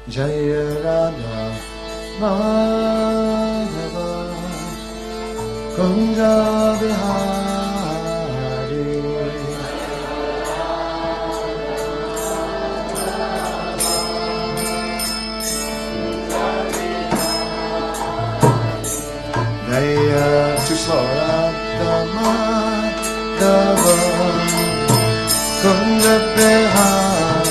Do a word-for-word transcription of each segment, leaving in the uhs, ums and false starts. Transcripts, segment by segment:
Jaya Radha Madhava Kunja Bihari Jaya to Radha Madhava Kunja Bihari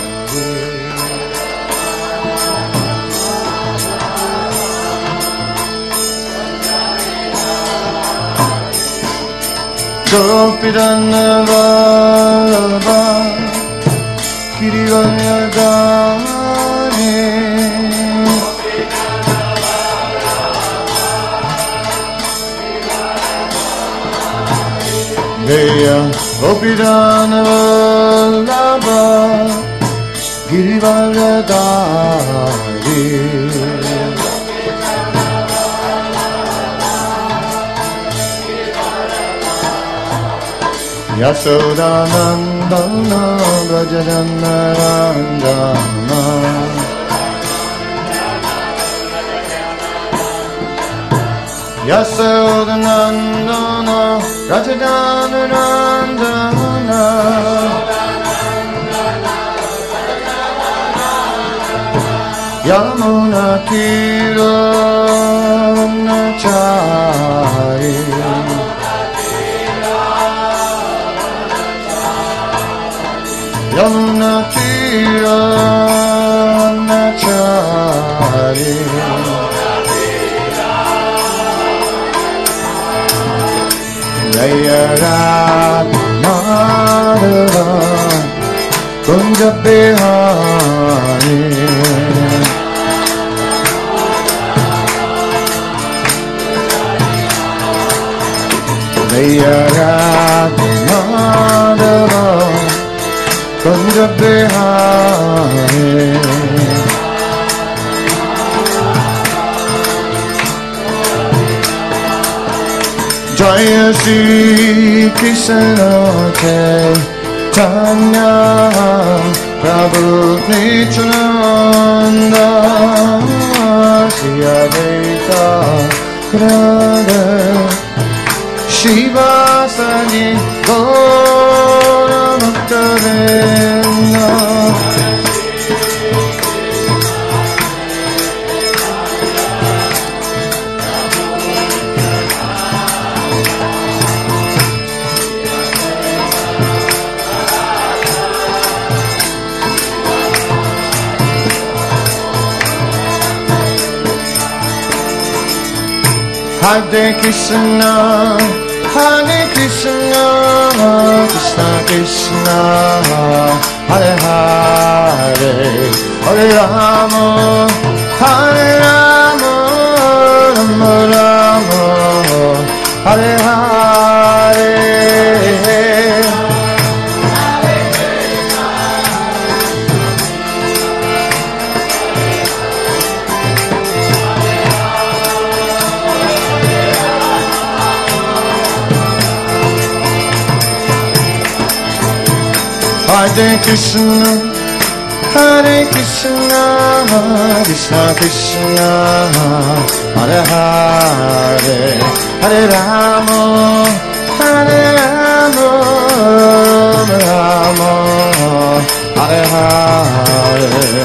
Gopidana Vallabha Girivardhani Jaya Gopidana Vallabha Girivardhani Yasodhanandana Brajajanarandana Yasodhanandana Brajajanarandana Yamuna Tiranachari Yamuna Tiranachari Jaya Radha Madhava Kunja Bihari Jaya Radha Madhava Kunja Bihari Jaya Shri Krishna Chaitanya Prabhu Nityananda Shri Advaita Gadadhar Shiva Sani Gaura Bhakta-vrinda Hare Krishna, Hare Krishna, Krishna Krishna, Hare Hare, Hare Rama, Hare Rama, Rama Rama, Hare Hare. Hare Krishna, Hare Krishna, Krishna Krishna, Hare Hare, Hare Rama, Hare Rama, Rama, Hare Hare.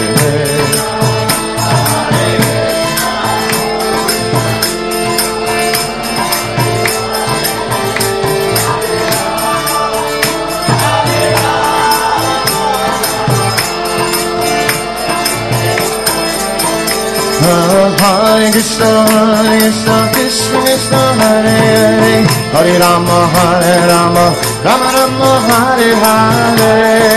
Hare Krishna, Hare Krishna, Krishna Krishna, Hare Hare, Hare Rama, Hare Rama, Rama Rama, Hare Hare.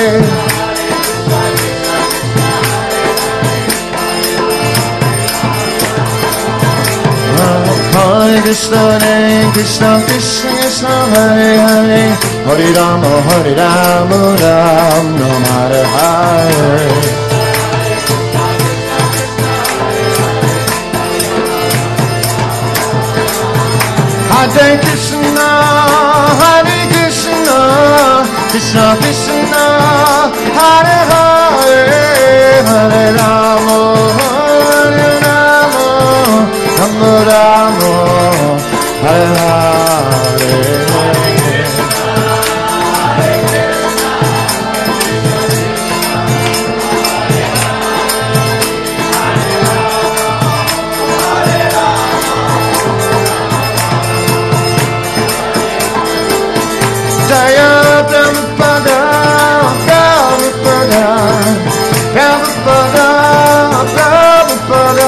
Hare Krishna, Hare Krishna, Krishna Krishna, Hare Hare, Hare Rama, Hare Rama, Rama Rama, Hare Hare. Hare Krishna, Hare Krishna, Krishna Krishna, Hare Hare, Hare Rama. Rama, Hare Hare. Jaya Prabhupada, Prabhupada, Prabhupada, Prabhupada.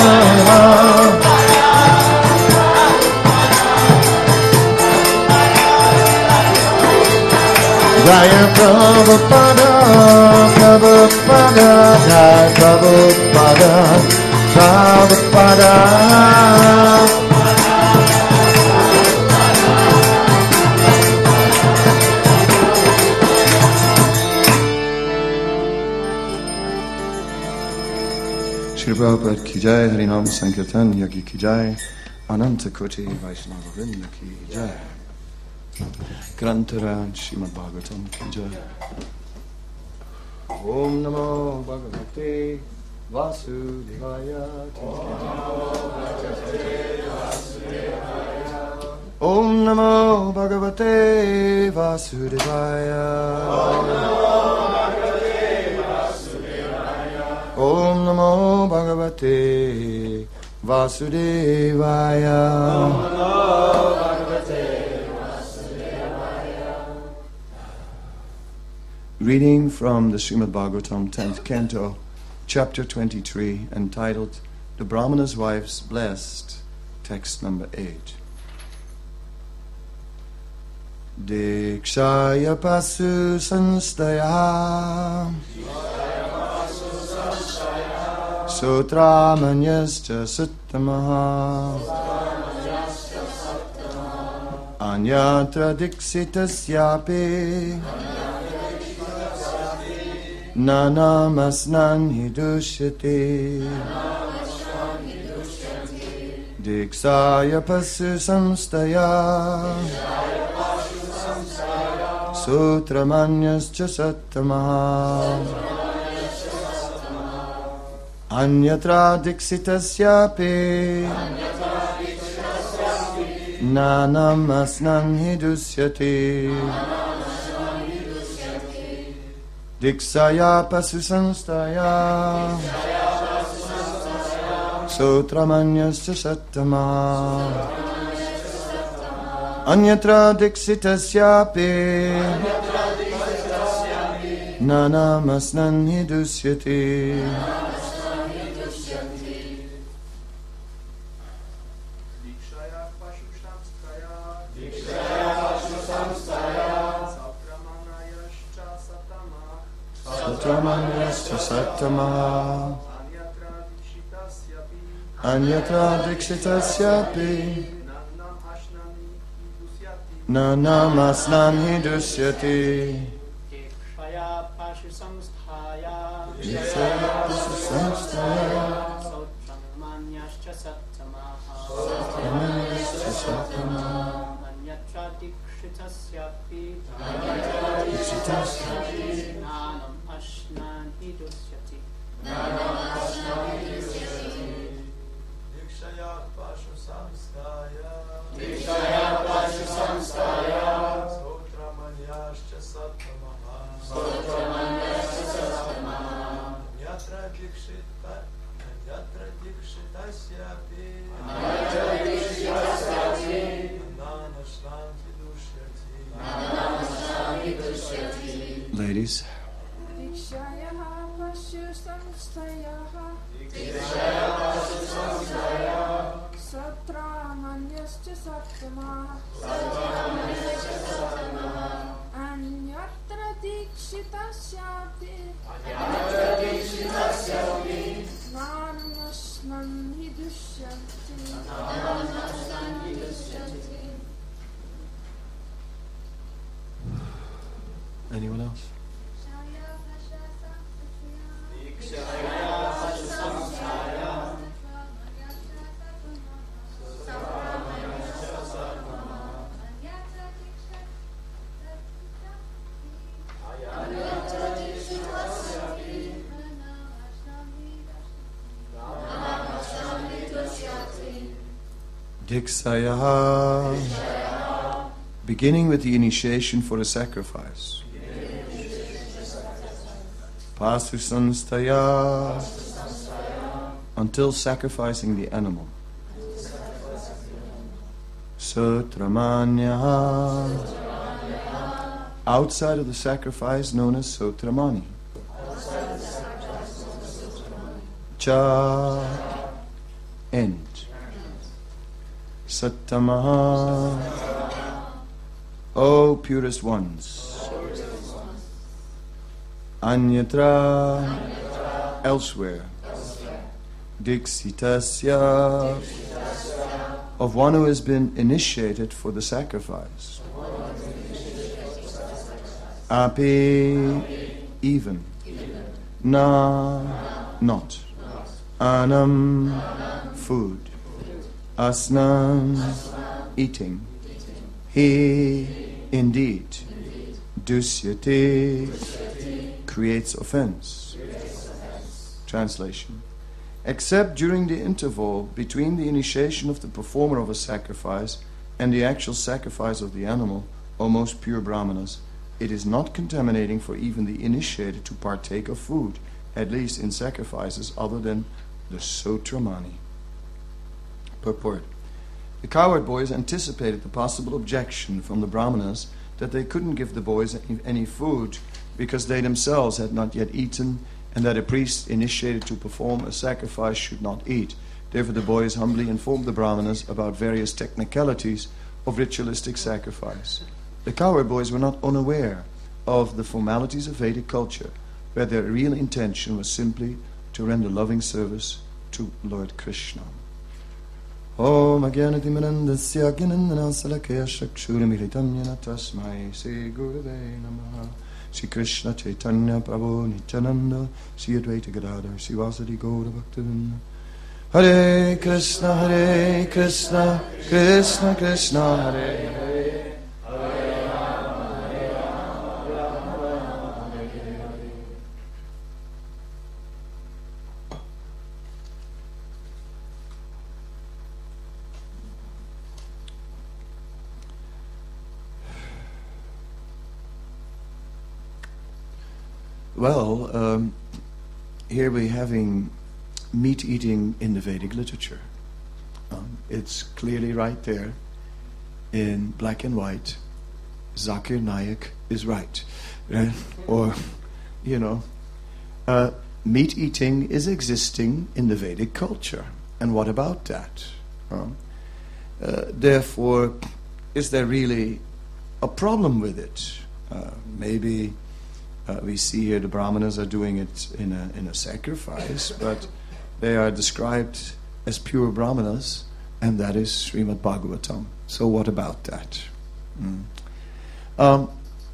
Jaya Prabhupada, Prabhupada, Jaya Prabhupada, Prabhupada. Shri Prabhupada ki jai, Harinam Sankirtan Yagi ki jai, Ananta Koti Vaishnava Vrinda ki jai, Grantaran Srimad Bhagavatam ki jai. Om Namo Bhagavate Vasudevaya. Om Namo Bhagavate Vasudevaya. Om Namo Bhagavate Vasudevaya. Reading from the Srimad Bhagavatam, tenth Canto, Chapter twenty-three, entitled The Brahmana's Wives Blessed, text number eight. Dikshaya Pasu Sanstaya Sutramanyascha Suttamaha Anyatra Diksitasyapi Nanamasnan Hidushyati Diksaya Pasu Samstaya Sutramanyascha Suttamaha Anyatra Diksitasyapi Nanamasnan Hidusyati Diksaya Pasu Samstaya Sutramanyascha Sattama Anyatra Diksitasyapi Nanamasnan Hidusyati. Sutramanyascha Sattama Anyatra Diksitasyapi Nanamasnan Hidusyati. Dikshaya Pashu Samsthaya Sutramanyascha Sattama Anyatra Diksitasyapi Nanam Ashnan Hidusyati. Dikshaya Pashu Samstaya Dikshaya Pashu Samstaya Sutramanyascha Sattamaha Sutramanyascha Sattamaha Anyatra Dikshita Anyatra Dikshitasyapi Anyatra Dikshitasyapi Nanashnan Hidusyati Nanashnan Hidusyati. Ladies. Dikshaya Pashu Samstaya Dikshaya Pashu Samstaya Sutramanyascha Sattama Anyatra Dikshitasyapi Nanashnan Hidusyati. Anyone else? Dikshaya. Beginning with the initiation for a sacrifice. Pasusanstaya. Until sacrificing the animal. Sutramanya. Outside of the sacrifice known as Sutramani. Cha. End. Sattamaha. O purest ones. Anyatra. Elsewhere. Diksitasya. Of one who has been initiated for the sacrifice. Api. Even. Na. Not. Anam. Food. Asnam. Eating. He. Indeed. Dusyate. Creates offense. Translation. Except during the interval between the initiation of the performer of a sacrifice and the actual sacrifice of the animal, O most pure Brahmanas, it is not contaminating for even the initiated to partake of food, at least in sacrifices other than the Sotramani. Purport. The cowherd boys anticipated the possible objection from the Brahmanas that they couldn't give the boys any food because they themselves had not yet eaten, and that a priest initiated to perform a sacrifice should not eat. Therefore the boys humbly informed the Brahmanas about various technicalities of ritualistic sacrifice. The cowherd boys were not unaware of the formalities of Vedic culture, where their real intention was simply to render loving service to Lord Krishna. Om Agyanatimanandasya Gyanandana Salakaya Shakshuramihitam Yana Tasmai Sri Gurave Namaha. Sri Krishna Chaitanya Prabhu Nityananda Sri Advaita Gadadhar Sri Vasadi Gaura Bhaktivinoda. Hare Krishna Hare Krishna Krishna Krishna Hare Hare Hare Rama Hare Rama Rama Rama Hare Hare. Well, um, here we're having meat eating in the Vedic literature. Um, it's clearly right there in black and white. Zakir Naik is right. right? Or, you know, uh, meat eating is existing in the Vedic culture. And what about that? Um, uh, therefore, is there really a problem with it? Uh, maybe... Uh, we see here the Brahmanas are doing it in a in a sacrifice, but they are described as pure Brahmanas, and that is Srimad Bhagavatam. So what about that? Mm. Um,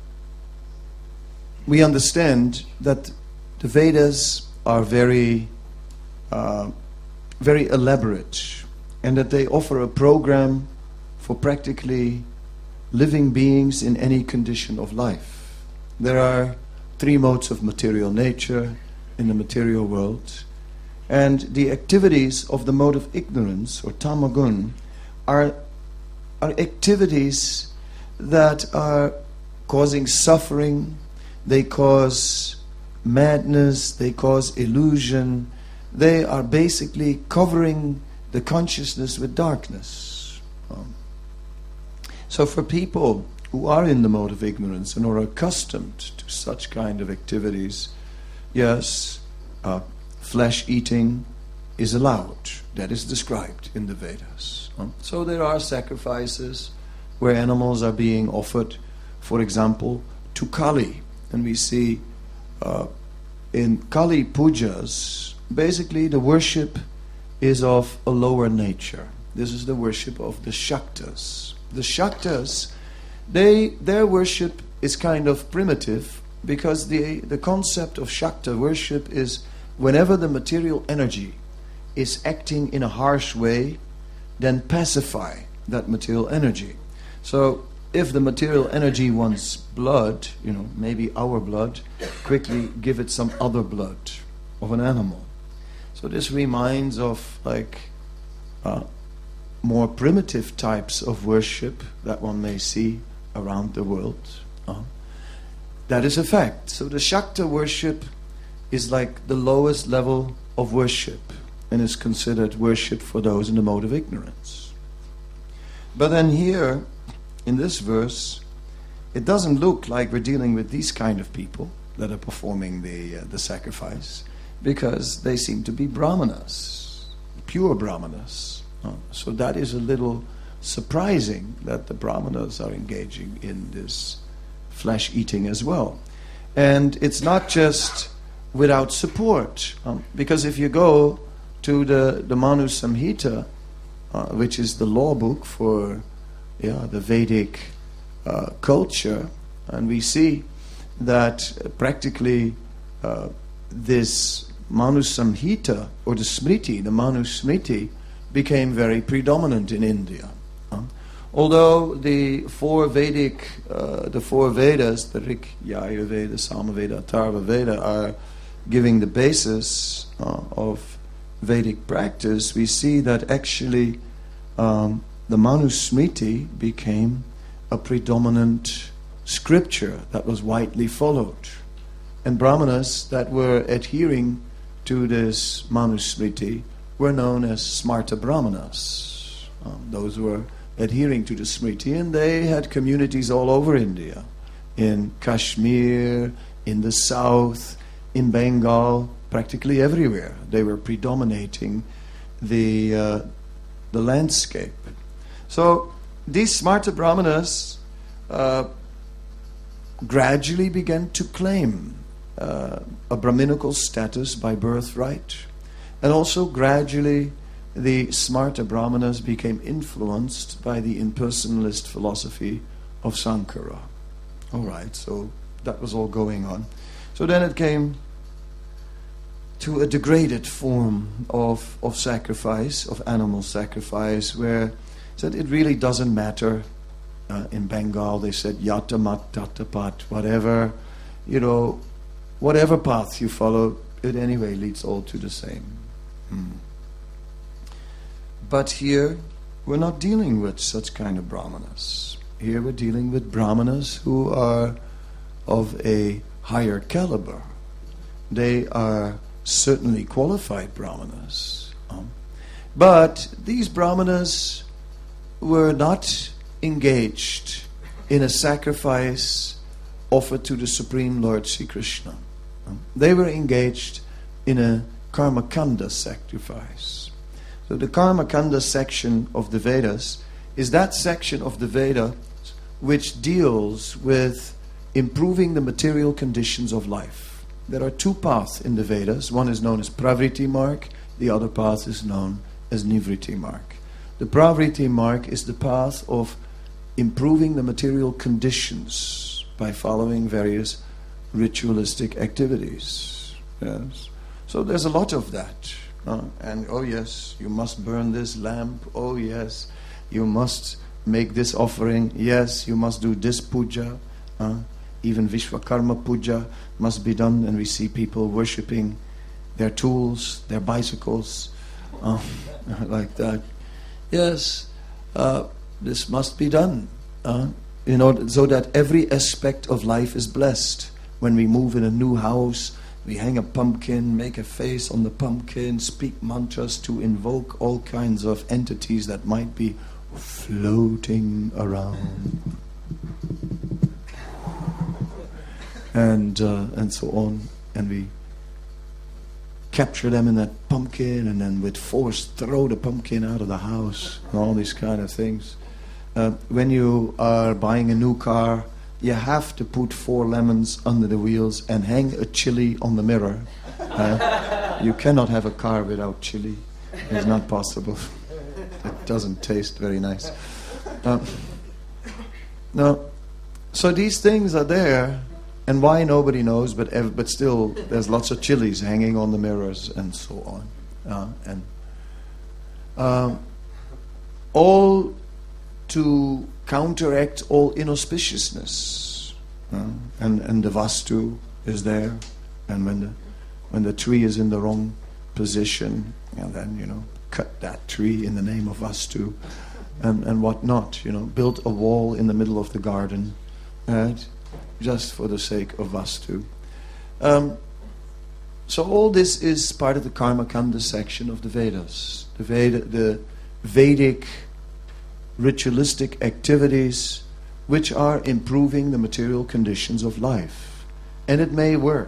we understand that the Vedas are very, uh, very elaborate, and that they offer a program for practically living beings in any condition of life. There are three modes of material nature in the material world, and the activities of the mode of ignorance or tamagun are are activities that are causing suffering, they cause madness, they cause illusion, they are basically covering the consciousness with darkness. Um, so for people who are in the mode of ignorance and are accustomed to such kind of activities, yes, uh, flesh eating is allowed. That is described in the Vedas. Um, so there are sacrifices where animals are being offered, for example, to Kali. And we see uh, in Kali pujas, basically the worship is of a lower nature. This is the worship of the Shaktas. The Shaktas, They, their worship is kind of primitive, because the, the concept of Shakta worship is whenever the material energy is acting in a harsh way, then pacify that material energy. So if the material energy wants blood, you know, maybe our blood, quickly give it some other blood of an animal. So this reminds of like uh, more primitive types of worship that one may see around the world. Uh, that is a fact. So the Shakta worship is like the lowest level of worship and is considered worship for those in the mode of ignorance. But then here, in this verse, it doesn't look like we're dealing with these kind of people that are performing the uh, the sacrifice, because they seem to be brahmanas, pure brahmanas. Uh, so that is a little surprising that the brahmanas are engaging in this flesh eating as well. And it's not just without support, um, because if you go to the, the Manu Samhita, uh, which is the law book for yeah, the Vedic uh, culture, and we see that uh, practically uh, this Manu Samhita, or the Smriti, the Manu Smriti, became very predominant in India. Uh, although the four Vedic, uh, the four Vedas, the Rig, Yajur Veda, Samaveda, Atharva Veda, are giving the basis uh, of Vedic practice, we see that actually um, the Manu Smriti became a predominant scripture that was widely followed. And Brahmanas that were adhering to this Manu Smriti were known as Smarta Brahmanas. Um, those were adhering to the Smriti, and they had communities all over India, in Kashmir, in the south, in Bengal, practically everywhere. They were predominating the uh, the landscape. So these Smarta Brahmanas uh, gradually began to claim uh, a Brahminical status by birthright, and also gradually the Smarta Brahmanas became influenced by the impersonalist philosophy of Sankara. All right, so that was all going on. So then it came to a degraded form of, of sacrifice, of animal sacrifice, where said it really doesn't matter. Uh, in Bengal they said yata mat tata pat, whatever, you know, whatever path you follow, it anyway leads all to the same. Hmm. But here we're not dealing with such kind of brahmanas. Here we're dealing with brahmanas who are of a higher caliber. They are certainly qualified brahmanas. Um, but these brahmanas were not engaged in a sacrifice offered to the Supreme Lord Sri Krishna. Um, they were engaged in a Karmakanda sacrifice. So the Karmakanda section of the Vedas is that section of the Veda which deals with improving the material conditions of life. There are two paths in the Vedas. One is known as Pravriti Marg, the other path is known as Nivriti Marg. The Pravriti Marg is the path of improving the material conditions by following various ritualistic activities. Yes. So there's a lot of that. Uh, and oh yes, you must burn this lamp. Oh yes, you must make this offering. Yes, you must do this puja. Uh, even Vishwakarma puja must be done, and we see people worshipping their tools, their bicycles, uh, like that. Yes, uh, this must be done, uh, in order so that every aspect of life is blessed. When we move in a new house, we hang a pumpkin, make a face on the pumpkin, speak mantras to invoke all kinds of entities that might be floating around, and uh, and so on. And we capture them in that pumpkin, and then with force throw the pumpkin out of the house, and all these kind of things. Uh, when you are buying a new car, you have to put four lemons under the wheels and hang a chili on the mirror. Uh, you cannot have a car without chili. It's not possible. It doesn't taste very nice. Uh, no. So these things are there, and why nobody knows, but ev- but still there's lots of chilies hanging on the mirrors and so on. Uh, and uh, all to counteract all inauspiciousness. Uh, and, and the vastu is there, and when the when the tree is in the wrong position, and then, you know, cut that tree in the name of Vastu, and, and whatnot, you know, built a wall in the middle of the garden, right, just for the sake of Vastu. Um, so all this is part of the Karma Kanda section of the Vedas. The, Veda, the Vedic ritualistic activities which are improving the material conditions of life. And it may work.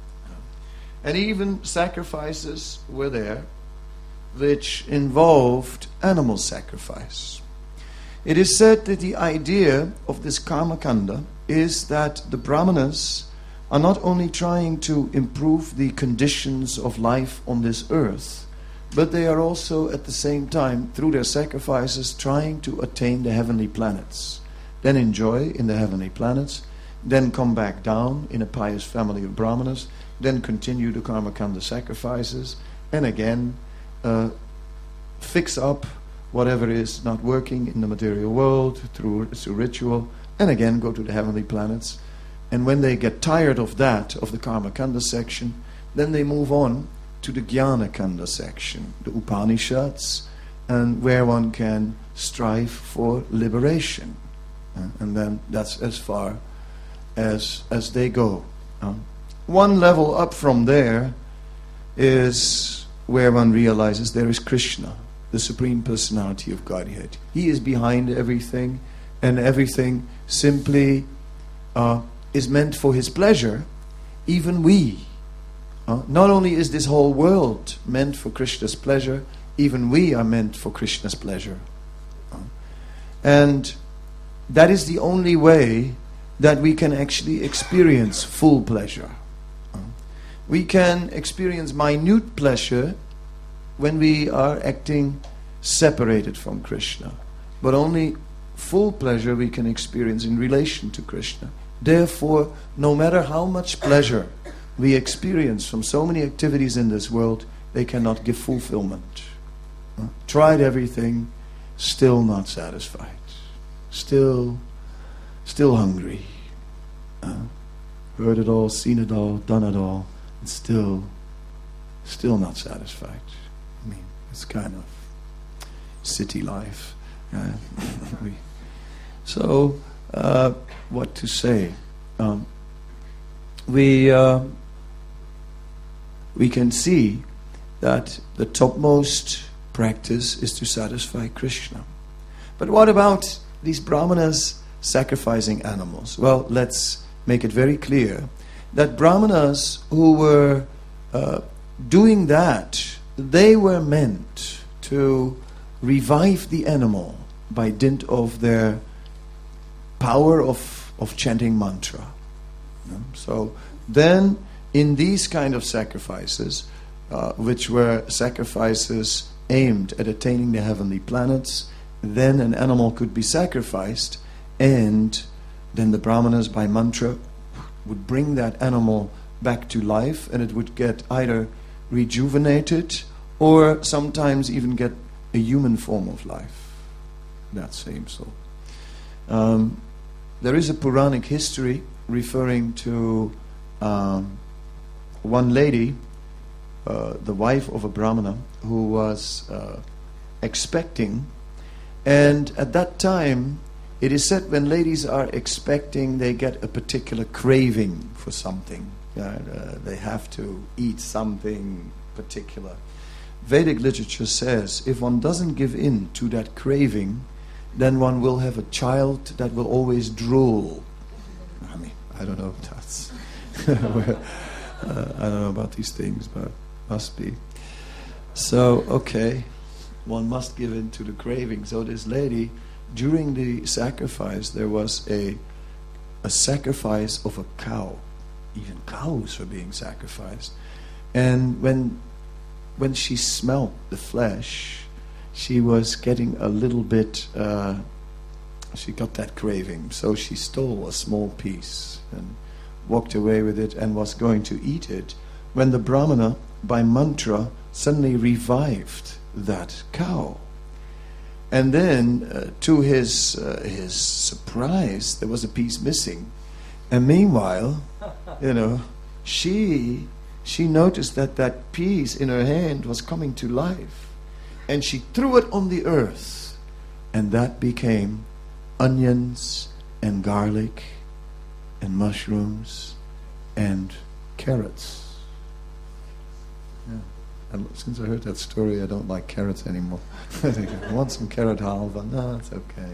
And even sacrifices were there which involved animal sacrifice. It is said that the idea of this Karma Kanda is that the Brahmanas are not only trying to improve the conditions of life on this earth, but they are also at the same time, through their sacrifices, trying to attain the heavenly planets. Then enjoy in the heavenly planets, then come back down in a pious family of Brahmanas, then continue the Karma Kanda sacrifices, and again uh, fix up whatever is not working in the material world through, through ritual, and again go to the heavenly planets. And when they get tired of that, of the Karma Kanda section, then they move on to the Jnana Kanda section, the Upanishads, and where one can strive for liberation. Uh, and then that's as far as as they go. Uh, one level up from there is where one realizes there is Krishna, the Supreme Personality of Godhead. He is behind everything, and everything simply uh, is meant for His pleasure. Even we. Uh, not only is this whole world meant for Krishna's pleasure, even we are meant for Krishna's pleasure. Uh, and that is the only way that we can actually experience full pleasure. Uh, we can experience minute pleasure when we are acting separated from Krishna. But only full pleasure we can experience in relation to Krishna. Therefore, no matter how much pleasure we experience from so many activities in this world, they cannot give fulfillment. Uh, tried everything, still not satisfied. Still, still hungry. Uh, heard it all, seen it all, done it all, and still, still not satisfied. I mean, it's kind of city life. Uh, we, so, uh, what to say? Um, we uh, we can see that the topmost practice is to satisfy Krishna. But what about these Brahmanas sacrificing animals? Well, let's make it very clear that Brahmanas who were uh, doing that, they were meant to revive the animal by dint of their power of, of chanting mantra. You know? So then in these kind of sacrifices, uh, which were sacrifices aimed at attaining the heavenly planets, then an animal could be sacrificed, and then the Brahmanas by mantra would bring that animal back to life, and it would get either rejuvenated or sometimes even get a human form of life. That same soul. Um, there is a Puranic history referring to um, one lady, uh, the wife of a Brahmana, who was uh, expecting. And at that time, it is said when ladies are expecting, they get a particular craving for something. Uh, uh, they have to eat something particular. Vedic literature says if one doesn't give in to that craving, then one will have a child that will always drool. I mean, I don't know if that's... uh, I don't know about these things, but must be. So, okay, one must give in to the craving. So this lady, during the sacrifice, there was a a sacrifice of a cow. Even cows were being sacrificed. And when when she smelled the flesh, she was getting a little bit, uh, she got that craving. So she stole a small piece and walked away with it and was going to eat it, when the Brahmana, by mantra, suddenly revived that cow. And then, uh, to his uh, his surprise, there was a piece missing. And meanwhile, you know, she she noticed that that piece in her hand was coming to life. and she threw it on the earth, and that became onions and garlic and mushrooms and carrots. Yeah. And since I heard that story, I don't like carrots anymore. I think, I want some carrot halva. No, it's okay.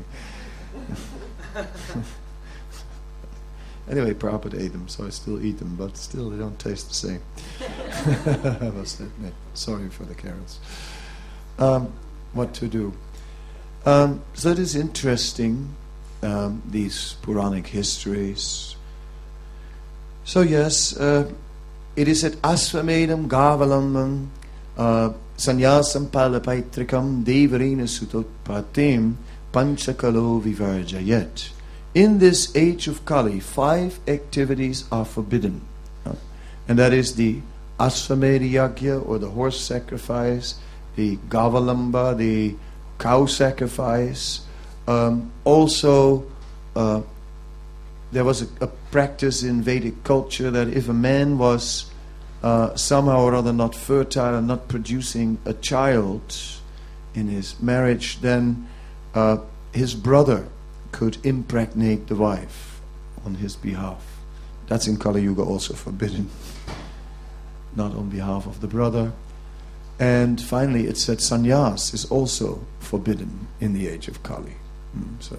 Anyway, Prabhupada ate them, so I still eat them, but still they don't taste the same. I must admit. Sorry for the carrots. Um, what to do? Um, so it is interesting, um, these Puranic histories. So yes, uh, it is at Asvamedam Gavalambam uh, Sanyasam Palapaitrikam Devarina Sutotpatim Panchakalo Vivarjayet. In this age of Kali, five activities are forbidden. Uh, and that is the Asvamedha Yagya, or the horse sacrifice, the Gavalamba, the cow sacrifice. Um, also, uh, there was a, a practice in Vedic culture that if a man was uh, somehow or other not fertile and not producing a child in his marriage, then uh, his brother could impregnate the wife on his behalf. That's in Kali Yuga also forbidden. Not on behalf of the brother. And finally, it said sannyas is also forbidden in the age of Kali. Mm, so,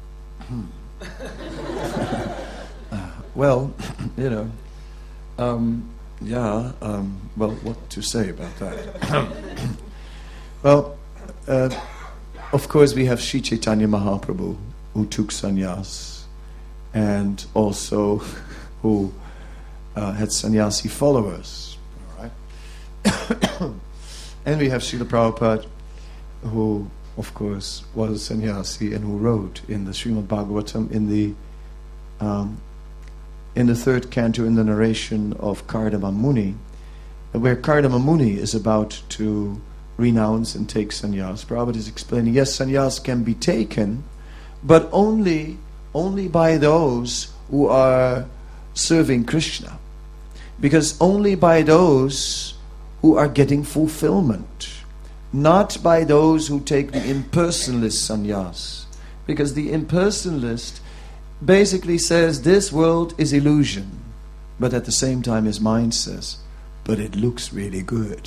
uh, well, you know, um, yeah, um, well, what to say about that? Well, uh, of course, we have Sri Chaitanya Mahaprabhu, who took sannyas, and also who uh, had sannyasi followers. All right. And we have Srila Prabhupada, who, of course, was a sannyasi and who wrote in the Srimad Bhagavatam in the um, in the third canto in the narration of Kardama Muni, where Kardama Muni is about to renounce and take sannyas. Prabhupada is explaining, yes, sannyas can be taken, but only only by those who are serving Krishna. Because only by those who are getting fulfillment, not by those who take the impersonalist sannyas. Because the impersonalist basically says this world is illusion, but at the same time his mind says, but it looks really good.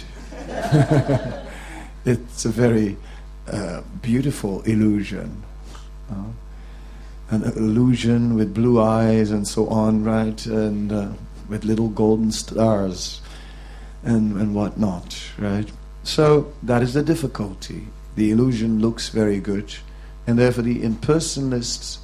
It's a very uh, beautiful illusion. Uh, an illusion with blue eyes and so on, right? And uh, with little golden stars and, and whatnot, right? So that is the difficulty. The illusion looks very good, and therefore the impersonalist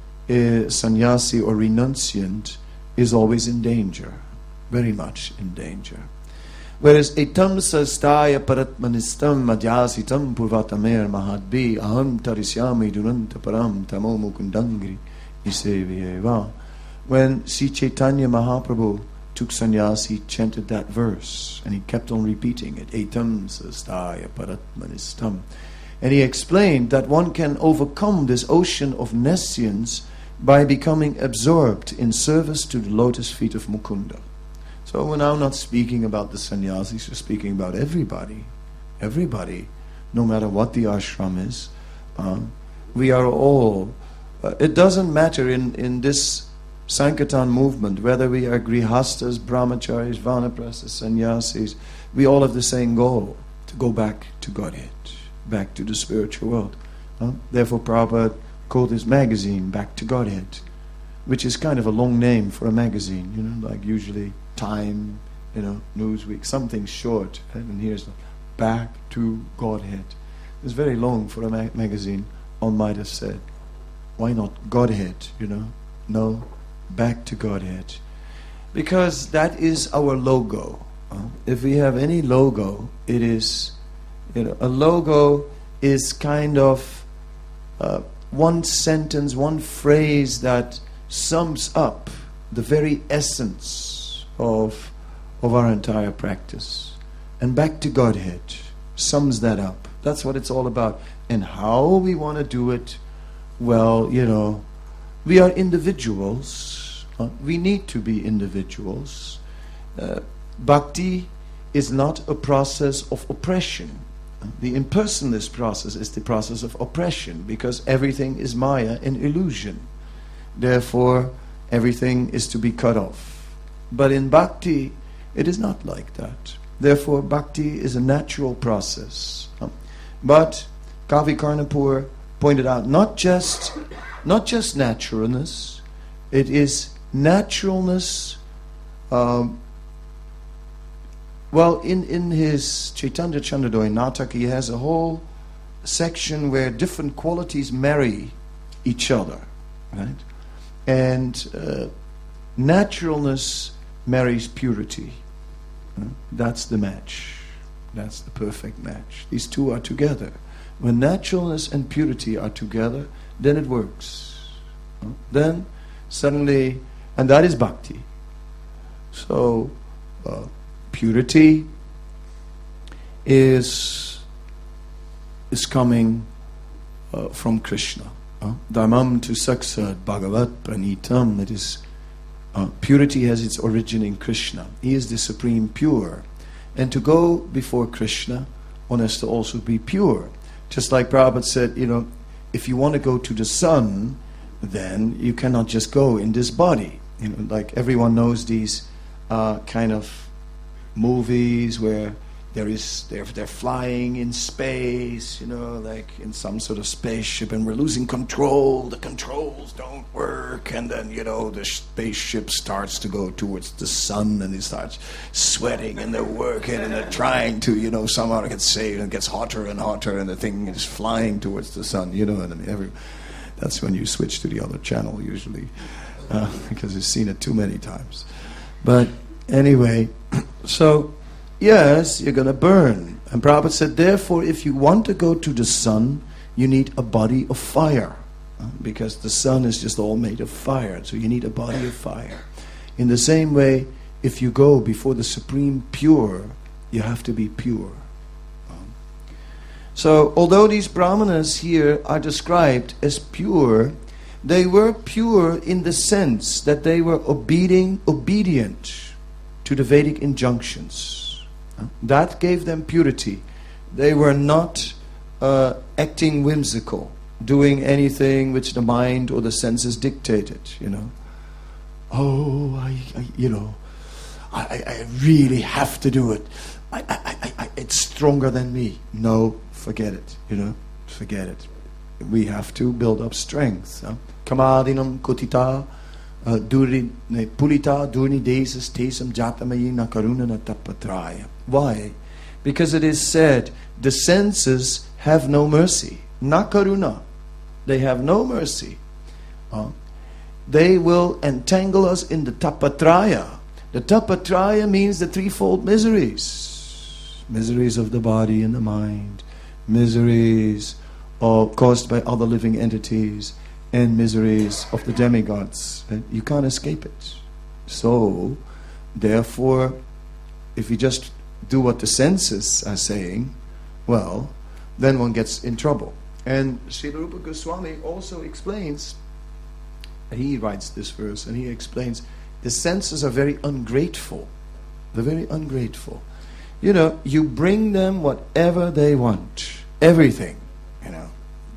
uh, sannyasi or renunciant is always in danger, very much in danger. Whereas etam sastaya paratmanistam madhyasitam purvatamer mahadbi aham tarisyami duranta param tamo mukundangri iseviyeva. When Sri Chaitanya Mahaprabhu took sannyas, he chanted that verse, and he kept on repeating it, etam sastaya paratmanistam. And he explained that one can overcome this ocean of nescience by becoming absorbed in service to the lotus feet of Mukunda. So we're now not speaking about the sannyasis, we're speaking about everybody. Everybody, no matter what the ashram is. Um, we are all, uh, it doesn't matter in, in this Sankirtan movement, whether we are grihastas, brahmacharis, vanaprasthas, sannyasis, we all have the same goal, to go back to Godhead, back to the spiritual world. Uh, therefore Prabhupada called his magazine Back to Godhead, which is kind of a long name for a magazine, you know, like usually Time, you know, Newsweek, something short. Right? And here's Back to Godhead. It's very long for a ma- magazine. One might have said, why not Godhead, you know? No, Back to Godhead. Because that is our logo. Uh, if we have any logo, it is, you know, a logo is kind of uh, one sentence, one phrase that sums up the very essence of of our entire practice. And Back to Godhead sums that up. That's what it's all about. And how we want to do it, well, you know, we are individuals. Uh, we need to be individuals. Uh, bhakti is not a process of oppression. The impersonalist process is the process of oppression, because everything is Maya and illusion. Therefore, everything is to be cut off. But in Bhakti, it is not like that. Therefore, Bhakti is a natural process. But Kavi Karnapur pointed out not just, not just naturalness, it is naturalness. Um, well, in, in his Chaitanya Chandradoy Natak, he has a whole section where different qualities marry each other, right? And uh, naturalness marries purity. Uh, that's the match. That's the perfect match. These two are together. When naturalness and purity are together, then it works. Uh, then suddenly, and that is bhakti. So, uh, purity is is coming uh, from Krishna. Uh, Dharmam tu saksad bhagavat pranitam. It is uh, purity has its origin in Krishna. He is the supreme pure, and to go before Krishna, one has to also be pure. Just like Prabhupada said, you know, if you want to go to the sun, then you cannot just go in this body. You know, like everyone knows these uh, kind of movies where there is they're they're flying in space, you know, like in some sort of spaceship, and we're losing control. The controls don't work, and then you know the spaceship starts to go towards the sun, and it starts sweating, and they're working, and they're trying to, you know, somehow get saved, and it gets hotter and hotter, and the thing is flying towards the sun. You know what I mean? Every, that's when you switch to the other channel usually, uh, because you've seen it too many times. But anyway, so. Yes, you're going to burn. And Prabhupada said, therefore, if you want to go to the sun, you need a body of fire. Uh, because the sun is just all made of fire. So you need a body of fire. In the same way, if you go before the Supreme Pure, you have to be pure. Um, so, although these brahmanas here are described as pure, they were pure in the sense that they were obedient, obedient to the Vedic injunctions. That gave them purity. They were not uh, acting whimsical, doing anything which the mind or the senses dictated, you know. Oh, I, I you know, I, I really have to do it. I, I, I, I, it's stronger than me. No, forget it, you know, forget it. We have to build up strength. Kamadinam kutita duri pulita durni desas tesam jatamayi na karuna na tapatraya. Why? Because it is said, the senses have no mercy. Na karuna. They have no mercy. Uh, they will entangle us in the tapatraya. The tapatraya means the threefold miseries. Miseries of the body and the mind. Miseries of, caused by other living entities. And miseries of the demigods. You can't escape it. So, therefore, if you just do what the senses are saying, well, then one gets in trouble. And Srila Rupa Goswami also explains, he writes this verse, and he explains, the senses are very ungrateful. They're very ungrateful. You know, you bring them whatever they want. Everything, you know.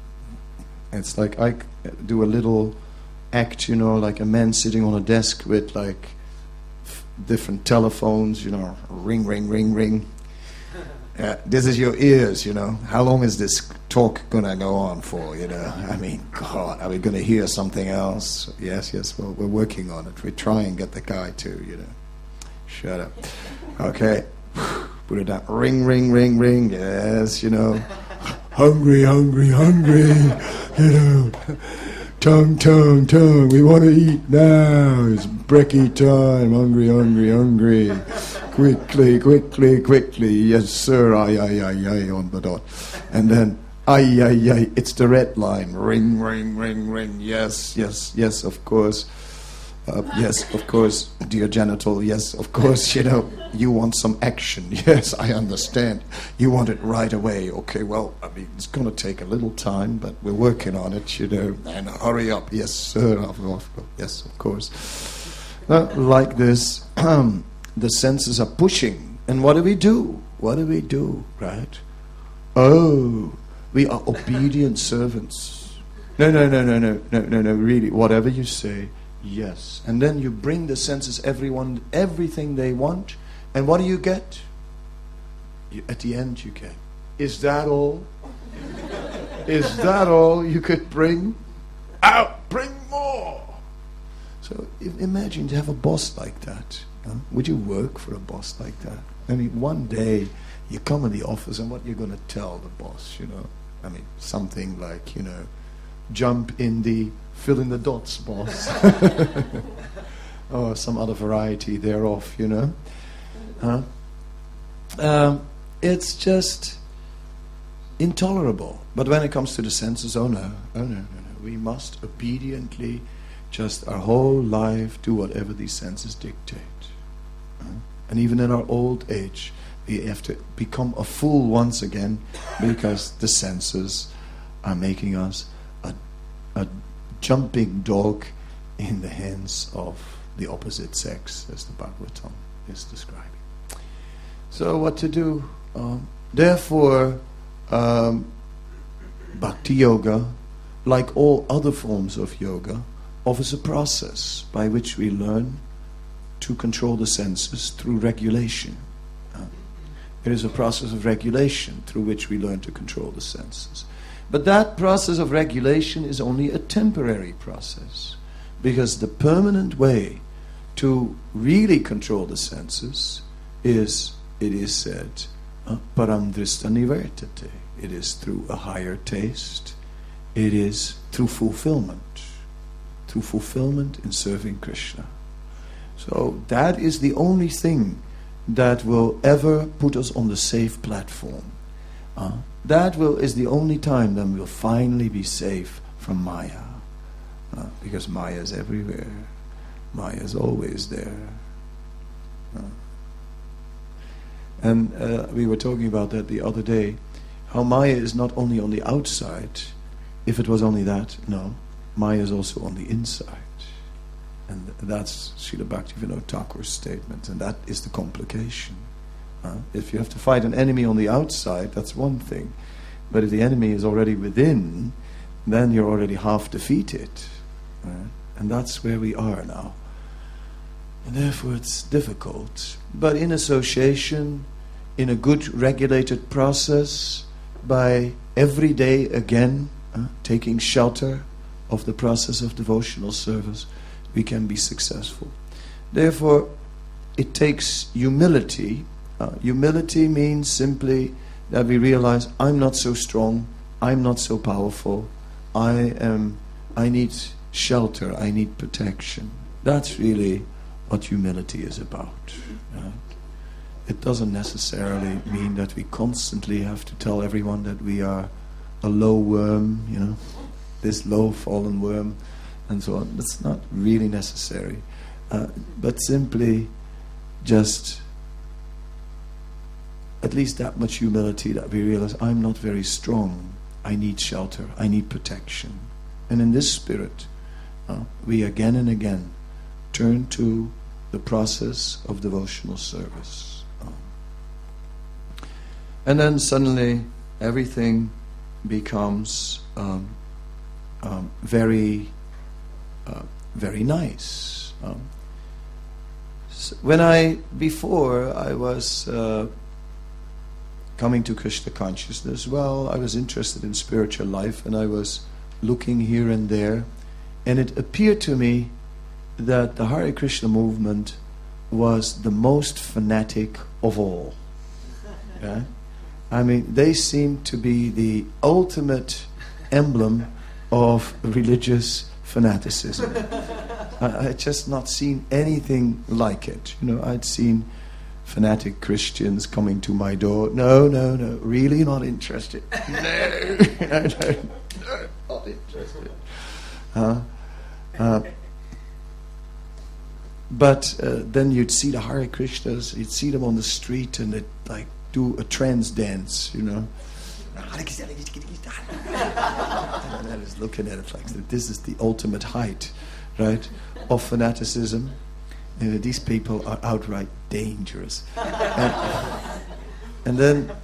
It's like I do a little act, you know, like a man sitting on a desk with like different telephones, you know, ring, ring, ring, ring. Uh, this is your ears, you know. How long is this talk going to go on for, you know? I mean, God, are we going to hear something else? Yes, yes, well, we're working on it. We try and get the guy to, you know. Shut up. Okay. Put it down. Ring, ring, ring, ring. Yes, you know. Hungry, hungry, hungry. You know. Tongue, tongue, tongue. We want to eat now. It's brekkie time. Hungry, hungry, hungry. Quickly, quickly, quickly. Yes, sir. Aye, aye, aye, aye, on the dot. And then, aye, aye, aye. It's the red line. Ring, ring, ring, ring. Yes, yes, yes, of course. Uh, yes, of course, dear genital. Yes, of course, you know, you want some action. Yes, I understand. You want it right away. Okay, well, I mean, it's going to take a little time, but we're working on it, you know. And hurry up. Yes, sir. Yes, of course. Uh, like this, the senses are pushing. And what do we do? What do we do, right? Oh, we are obedient servants. No, no, no, no, no, no, no, no, really, whatever you say, yes. And then you bring the senses, everyone, everything they want, and what do you get? You, at the end you get, is that all? Is that all you could bring? Out, bring more! So if, imagine to have a boss like that. Huh? Would you work for a boss like that? I mean, one day you come in the office and what you're going to tell the boss, you know? I mean, something like, you know, jump in the fill in the dots, boss. Or some other variety thereof, you know? Huh? Um, it's just intolerable. But when it comes to the senses, oh no, oh no, no, no. We must obediently just our whole life do whatever these senses dictate. Uh, and even in our old age, we have to become a fool once again because the senses are making us a, a jumping dog in the hands of the opposite sex, as the Bhagavatam is describing. So what to do? Um, therefore, um, Bhakti Yoga, like all other forms of yoga, offers a process by which we learn to control the senses through regulation. Uh, it is a process of regulation through which we learn to control the senses. But that process of regulation is only a temporary process, because the permanent way to really control the senses is, it is said, uh, param drishta nivartate. It is through a higher taste. It is through fulfillment. Through fulfillment in serving Krishna. So that is the only thing that will ever put us on the safe platform. Uh, that will is the only time then we'll finally be safe from Maya. Uh, because Maya is everywhere. Maya is always there. Uh, and uh, we were talking about that the other day. How Maya is not only on the outside. If it was only that, no. Maya is also on the inside. And that's Srila Bhaktivinoda Thakur's statement. And that is the complication. Uh, if you have to fight an enemy on the outside, that's one thing. But if the enemy is already within, then you're already half defeated. Right? And that's where we are now. And therefore it's difficult. But in association, in a good regulated process, by every day again, uh, taking shelter of the process of devotional service, we can be successful. Therefore, it takes humility. Uh, humility means simply that we realize I'm not so strong, I'm not so powerful, I am, I need shelter, I need protection. That's really what humility is about. Right? It doesn't necessarily mean that we constantly have to tell everyone that we are a low worm, you know, this low fallen worm, and so on. That's not really necessary. Uh, but simply just at least that much humility that we realize I'm not very strong. I need shelter. I need protection. And in this spirit, uh, we again and again turn to the process of devotional service. Um, and then suddenly everything becomes um, um, very, uh, very nice. Um, so when I, before I was uh, coming to Krishna consciousness, well, I was interested in spiritual life and I was looking here and there, and it appeared to me that the Hare Krishna movement was the most fanatic of all. Yeah? I mean, they seemed to be the ultimate emblem of religious fanaticism. I, I had just not seen anything like it. You know, I'd seen fanatic Christians coming to my door. No, no, no, really not interested. No, no, no, no, not interested. Uh, uh, but uh, then you'd see the Hare Krishnas, you'd see them on the street and they'd like do a trance dance, you know. And I was looking at it like this is the ultimate height, right, of fanaticism. And these people are outright dangerous. And, and then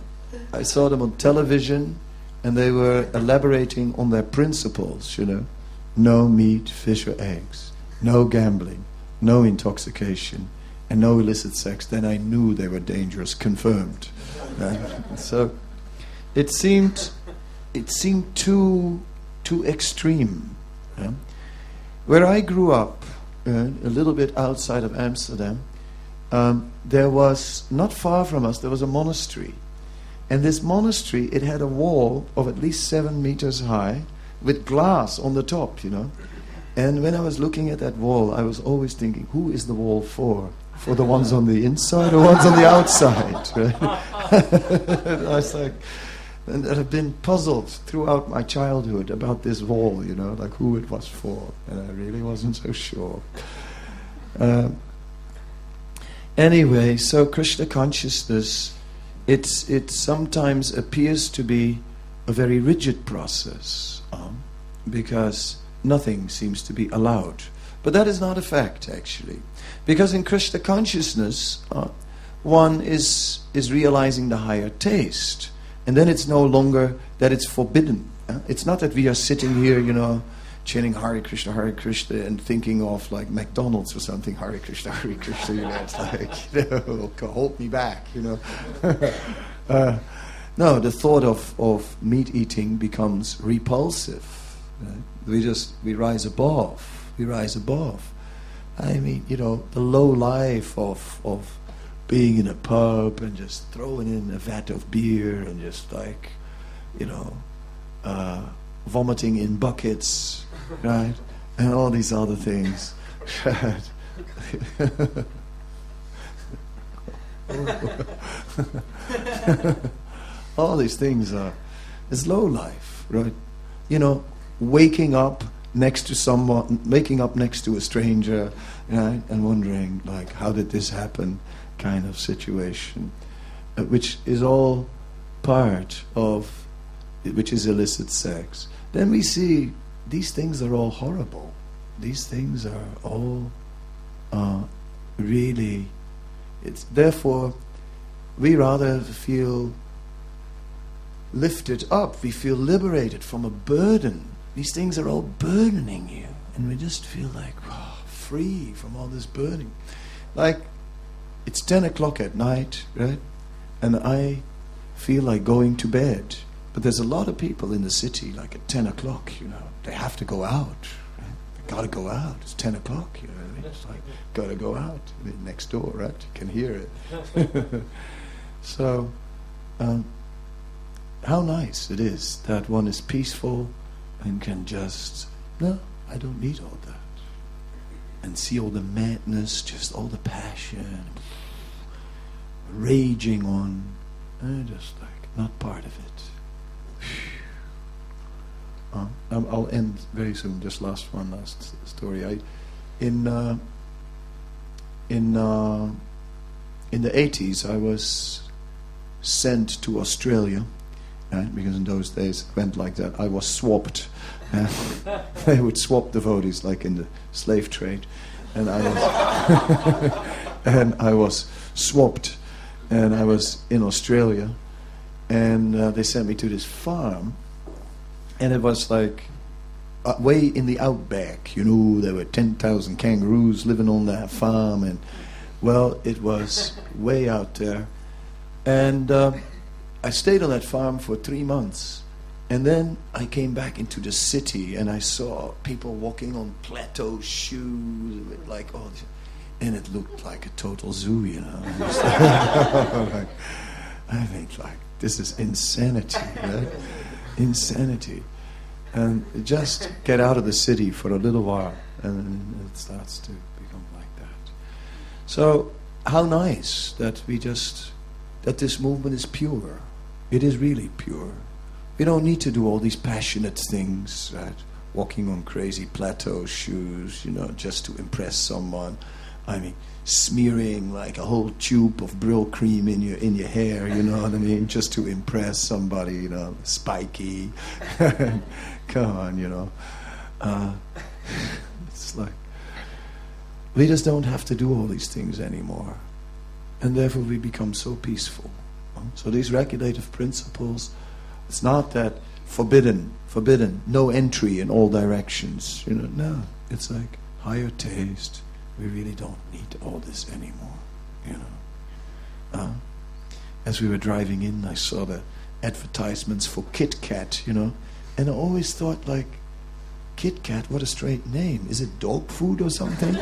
I saw them on television, and they were elaborating on their principles, you know. No meat, fish or eggs, no gambling, no intoxication, and no illicit sex. Then I knew they were dangerous, confirmed. Right? So it seemed it seemed too too extreme. Yeah? Where I grew up, uh, a little bit outside of Amsterdam, um, there was, not far from us, there was a monastery. And this monastery, it had a wall of at least seven meters high with glass on the top, you know. And when I was looking at that wall, I was always thinking, who is the wall for? For the ones on the inside or ones on the outside? Right? I was like, and I've been puzzled throughout my childhood about this wall, you know, like who it was for. And I really wasn't so sure. Uh, anyway, so Krishna consciousness, it's it sometimes appears to be a very rigid process, um, because nothing seems to be allowed. But that is not a fact, actually. Because in Krishna consciousness, uh, one is is realizing the higher taste. And then it's no longer that it's forbidden. Uh, it's not that we are sitting here, you know, chanting Hare Krishna, Hare Krishna, and thinking of like McDonald's or something, Hare Krishna, Hare Krishna, you know, it's like, you know, hold me back, you know. uh, no, the thought of, of meat eating becomes repulsive. Right? We just, we rise above, we rise above. I mean, you know, the low life of, of being in a pub and just throwing in a vat of beer and just like, you know, uh, vomiting in buckets, right? And all these other things. All these things are, it's low life, right? You know, waking up next to someone, waking up next to a stranger, right? And wondering, like, how did this happen? Kind of situation, uh, which is all part of, which is illicit sex. Then we see these things are all horrible. These things are all uh, really. It's therefore we rather feel lifted up. We feel liberated from a burden. These things are all burdening you, and we just feel like oh, free from all this burning, like. It's ten o'clock at night, right? And I feel like going to bed. But there's a lot of people in the city, like at ten o'clock, you know, they have to go out. Right? They gotta go out. It's ten o'clock, you know what I mean? It's like, gotta go out. I mean, next door, right? You can hear it. So, um, how nice it is that one is peaceful and can just, no, I don't need all that. And see all the madness, just all the passion, raging on, and just like not part of it. Uh, I'll end very soon. Just last one, last story. I, in uh, in uh, in the eighties, I was sent to Australia, right? Because in those days it went like that. I was swapped. Uh, they would swap devotees like in the slave trade, and I was and I was swapped, and I was in Australia, and uh, they sent me to this farm, and it was like uh, way in the outback. You know, there were ten thousand kangaroos living on that farm, and well, it was way out there, and uh, I stayed on that farm for three months. And then I came back into the city, and I saw people walking on plateau shoes with like all this, and it looked like a total zoo, you know. Like, I think like this is insanity, right? Insanity, and just get out of the city for a little while, and then it starts to become like that. So how nice that we just that this movement is pure. It is really pure. We don't need to do all these passionate things, right? Walking on crazy plateau shoes, you know, just to impress someone. I mean, smearing like a whole tube of Brill cream in your in your hair, you know what I mean, just to impress somebody, you know, spiky. Come on, you know. Uh, it's like we just don't have to do all these things anymore, and therefore we become so peaceful. Uh, So these regulative principles, it's not that forbidden, forbidden, no entry in all directions. You know, no, it's like higher taste. We really don't need all this anymore. You know, uh, as we were driving in, I saw the advertisements for Kit Kat. You know, and I always thought, like, Kit Kat, what a straight name. Is it dog food or something?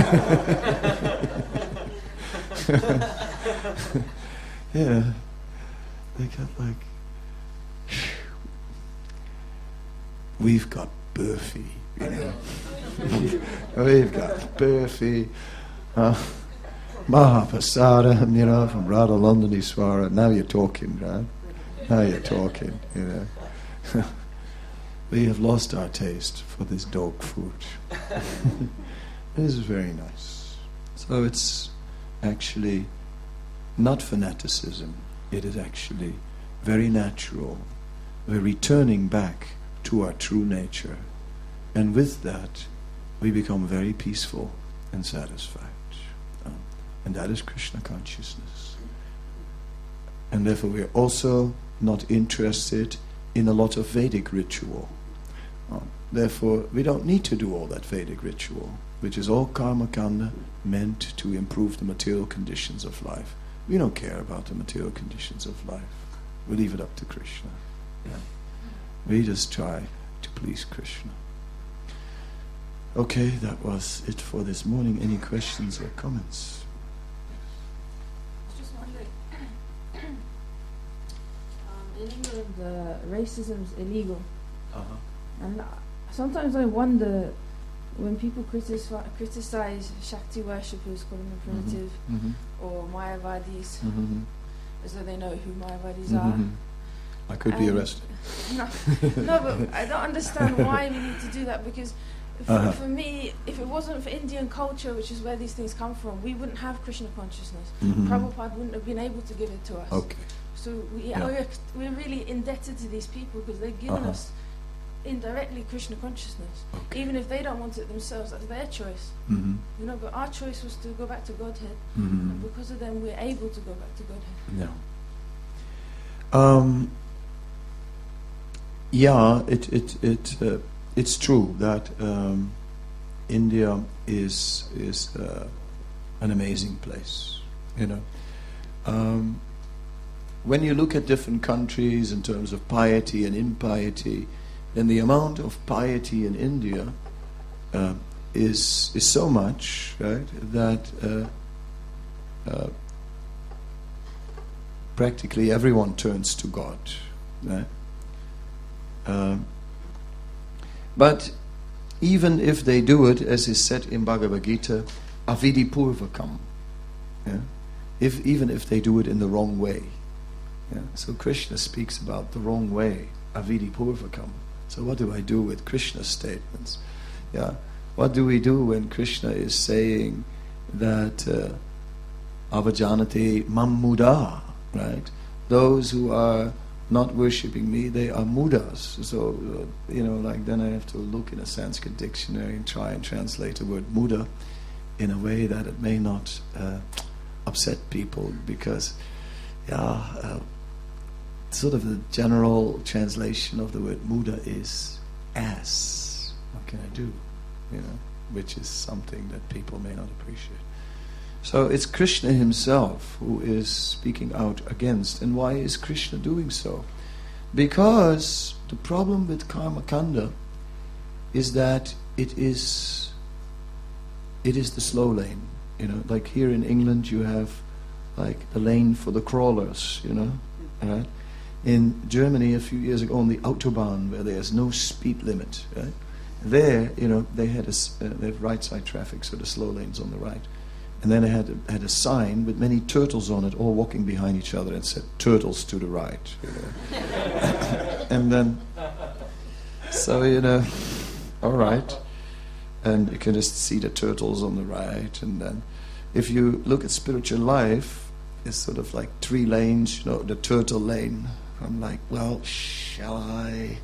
Yeah, they got like, we've got Burfi, you know. We've got Burfi, uh, Mahaprasadam, you know, from Radha Londonishwara. Now you're talking, right? Now you're talking, you know. We have lost our taste for this dog food. This is very nice. So it's actually not fanaticism. It is actually very natural. We're returning back to our true nature. And with that, we become very peaceful and satisfied. Um, and that is Krishna consciousness. And therefore we are also not interested in a lot of Vedic ritual. Um, therefore, we don't need to do all that Vedic ritual, which is all karma kanda meant to improve the material conditions of life. We don't care about the material conditions of life. We leave it up to Krishna. Yeah. We just try to please Krishna. Okay, that was it for this morning. Any questions or comments? I was just wondering, um, in England, uh, racism is illegal. Uh-huh. And sometimes I wonder, when people criticize, criticize Shakti worshippers, call them primitive, Mm-hmm. or Mayavadis, Mm-hmm. as though they know who Mayavadis Mm-hmm. are. I could be Um, arrested. No, no, but I don't understand why we need to do that, because for, Uh-huh. for me, if it wasn't for Indian culture, which is where these things come from, we wouldn't have Krishna consciousness. Mhm. Prabhupada wouldn't have been able to give it to us. Okay. So we, Yeah. we're, we're really indebted to these people because they've given Uh-huh. us indirectly Krishna consciousness. Okay. Even if they don't want it themselves, that's their choice. Mm-hmm. You know, but our choice was to go back to Godhead. Mm-hmm. And because of them, we're able to go back to Godhead. Yeah. Um, yeah, it it it uh, it's true that um, India is is uh, an amazing place. You know, um, when you look at different countries in terms of piety and impiety, then the amount of piety in India uh, is is so much, right, that uh, uh, practically everyone turns to God. Right? Um, but even if they do it, as is said in Bhagavad Gita, avidi purvakam, yeah? if even if they do it in the wrong way. Yeah? So Krishna speaks about the wrong way, avidi purvakam. So what do I do with Krishna's statements? Yeah, what do we do when Krishna is saying that uh, avajanate mam muda, right? Those who are not worshipping me, they are mudas. So, uh, you know, like then I have to look in a Sanskrit dictionary and try and translate the word muda in a way that it may not uh, upset people, because, yeah, uh, sort of the general translation of the word muda is ass. What can I do? You know, which is something that people may not appreciate. So it's Krishna himself who is speaking out against. And why is Krishna doing so? Because the problem with karma kanda is that it is it is the slow lane. You know, like here in England you have like the lane for the crawlers, you know, right? In Germany a few years ago on the Autobahn, where there's no speed limit, right? There, you know, they had a, uh, they have right side traffic, so the slow lane's on the right. And then they had a, had a sign with many turtles on it, all walking behind each other, and said, "Turtles to the right." You know. And then, so, you know, all right. And you can just see the turtles on the right. And then, if you look at spiritual life, it's sort of like three lanes, you know, the turtle lane. I'm like, well, shall I?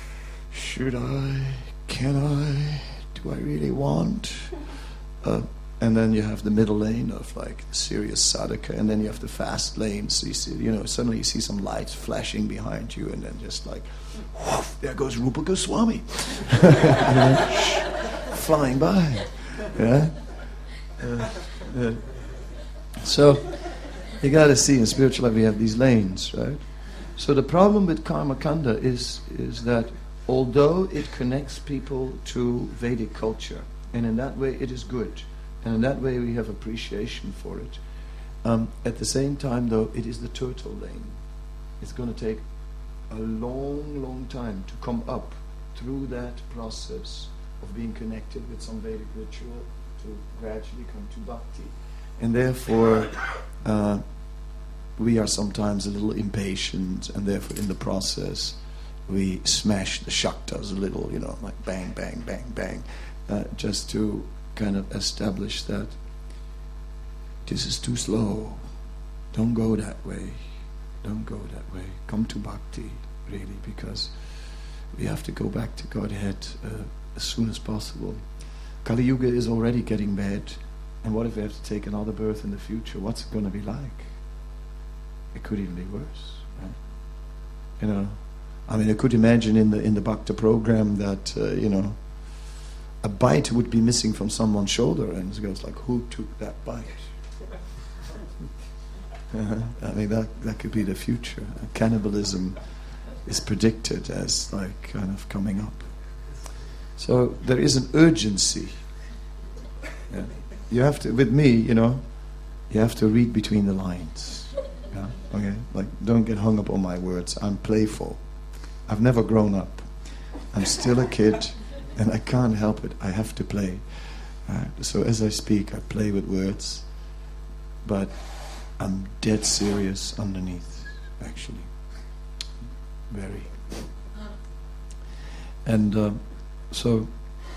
Should I? Can I? Do I really want? Uh, And then you have the middle lane of like serious sadhaka, and then you have the fast lane. So you see, you know, suddenly you see some lights flashing behind you, and then just like, whoosh, there goes Rupa Goswami, you know, flying by. Yeah. Uh, uh, so you got to see in spiritual life we have these lanes, right? So the problem with Karma Kanda is is that although it connects people to Vedic culture, and in that way it is good. And in that way we have appreciation for it. Um, at the same time, though, it is the turtle lane. It's going to take a long, long time to come up through that process of being connected with some Vedic ritual to gradually come to bhakti. And therefore, uh, we are sometimes a little impatient, and therefore in the process we smash the shaktas a little, you know, like bang, bang, bang, bang, uh, just to kind of establish that this is too slow. Don't go that way. Don't go that way. Come to bhakti, really, because we have to go back to Godhead uh, as soon as possible. Kali Yuga is already getting bad, and what if we have to take another birth in the future? What's it going to be like? It could even be worse, right? You know, I mean, I could imagine in the in the Bhakta program that uh, you know, a bite would be missing from someone's shoulder, and it goes like, who took that bite? uh, I mean, that that could be the future. Uh, cannibalism is predicted as like kind of coming up. So there is an urgency. Yeah. You have to, with me, you know, you have to read between the lines. Yeah? Okay, like don't get hung up on my words. I'm playful. I've never grown up. I'm still a kid. And I can't help it. I have to play. Uh, so as I speak, I play with words, but I'm dead serious underneath, actually. Very. And uh, so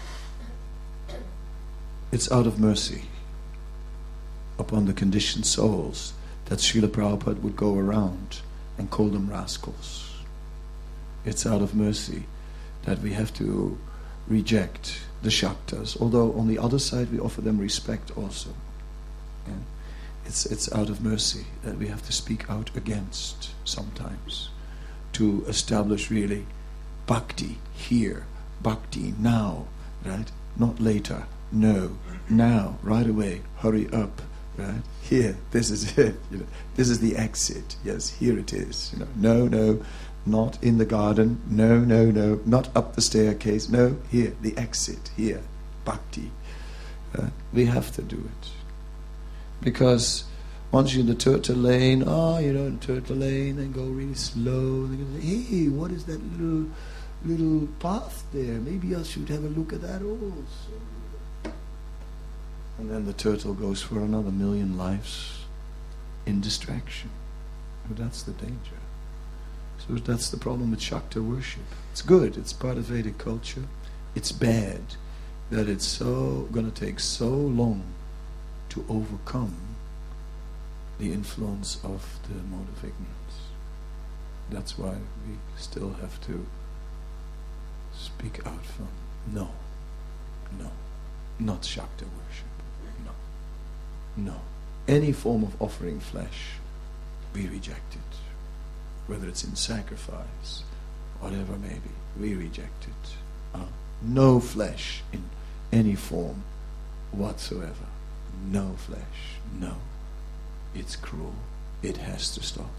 it's out of mercy upon the conditioned souls that Srila Prabhupada would go around and call them rascals. It's out of mercy that we have to reject the Shaktas, although on the other side we offer them respect also. Yeah? It's it's out of mercy that we have to speak out against sometimes, to establish really bhakti here, bhakti now, right? Not later, no, now, right away, hurry up, right? Here, this is it, you know, this is the exit, yes, here it is, you know, no, no, not in the garden, no, no, no, not up the staircase, no, here, the exit, here, bhakti. Uh, we have to do it. Because once you're in the turtle lane, oh, you know, in the turtle lane, then go really slow, then go, hey, what is that little little path there? Maybe I should have a look at that also. And then the turtle goes for another million lives in distraction. But that's the danger. So that's the problem with Shakta worship. It's good, it's part of Vedic culture. It's bad that it's so going to take so long to overcome the influence of the mode of ignorance. That's why we still have to speak out from no, no, not Shakta worship, no, no. Any form of offering flesh, we reject it. Whether it's in sacrifice, whatever may be, we reject it. Uh, no flesh in any form whatsoever. No flesh, no. It's cruel. It has to stop.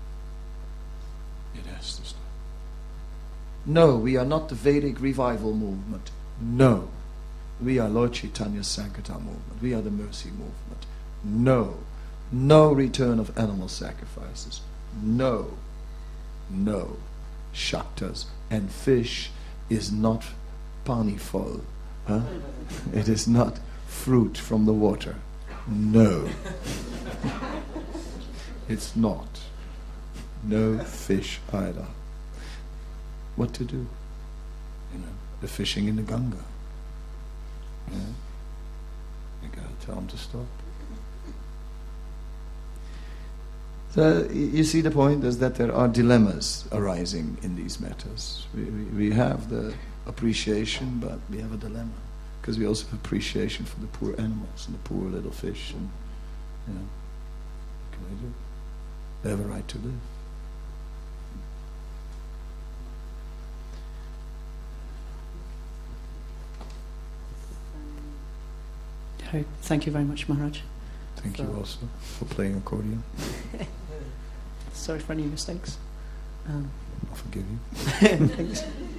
It has to stop. No, we are not the Vedic revival movement. No. We are Lord Chaitanya's Sankirtan movement. We are the mercy movement. No. No return of animal sacrifices. No. No. Shaktas and fish is not pani phal. Huh? It is not fruit from the water. No. It's not. No fish either. What to do? You know, the fishing in the Ganga. You know, you gotta tell them to stop. So you see the point is that there are dilemmas arising in these matters. We, we, we have the appreciation, but we have a dilemma. because we also have appreciation for the poor animals and the poor little fish, and you know, what can we do? They have a right to live. Thank you very much, Maharaj. Thank you also for playing accordion. Sorry for any mistakes. Um, I'll forgive you. Thanks.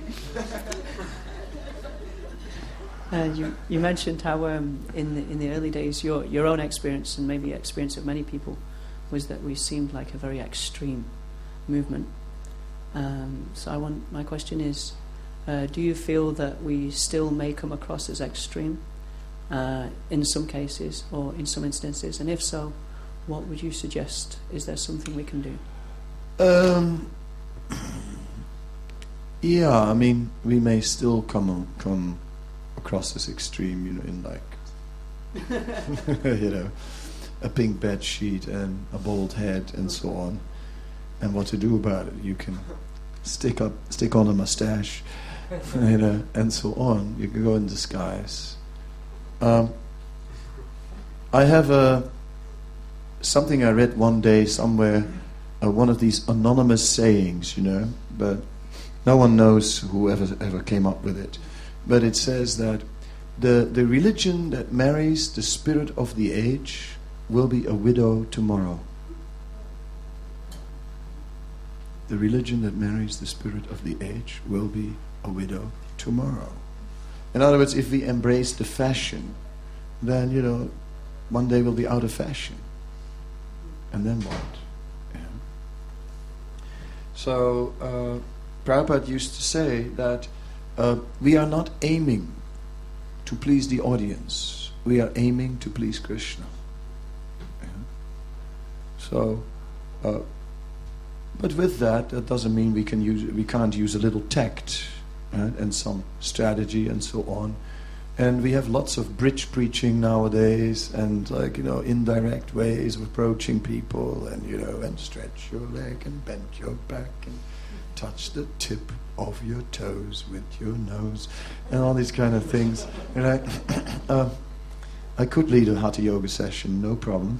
Uh, you, you mentioned how um, in the, in the early days your your own experience, and maybe experience of many people, was that we seemed like a very extreme movement. Um, so I want my question is, uh, do you feel that we still may come across as extreme uh, in some cases or in some instances? And if so, what would you suggest? Is there something we can do? Um, yeah, I mean, we may still come come across as extreme, you know, in like, you know, a pink bed sheet and a bald head and so on. And what to do about it? You can stick up, stick on a mustache, you know, and so on. You can go in disguise. Um, I have a something I read one day somewhere. Uh, one of these anonymous sayings, you know, but no one knows who ever, ever came up with it. But it says that the, the religion that marries the spirit of the age will be a widow tomorrow. The religion that marries the spirit of the age will be a widow tomorrow. In other words, if we embrace the fashion, then, you know, one day we'll be out of fashion. And then what? So, uh, Prabhupada used to say that uh, we are not aiming to please the audience. We are aiming to please Krishna. Yeah. So, uh, but with that, that doesn't mean we can use we can't use a little tact, right, and some strategy and so on. And we have lots of bridge preaching nowadays, and like, you know, indirect ways of approaching people, and, you know, and stretch your leg and bend your back and touch the tip of your toes with your nose, and all these kind of things. And I, uh, I could lead a Hatha Yoga session, no problem,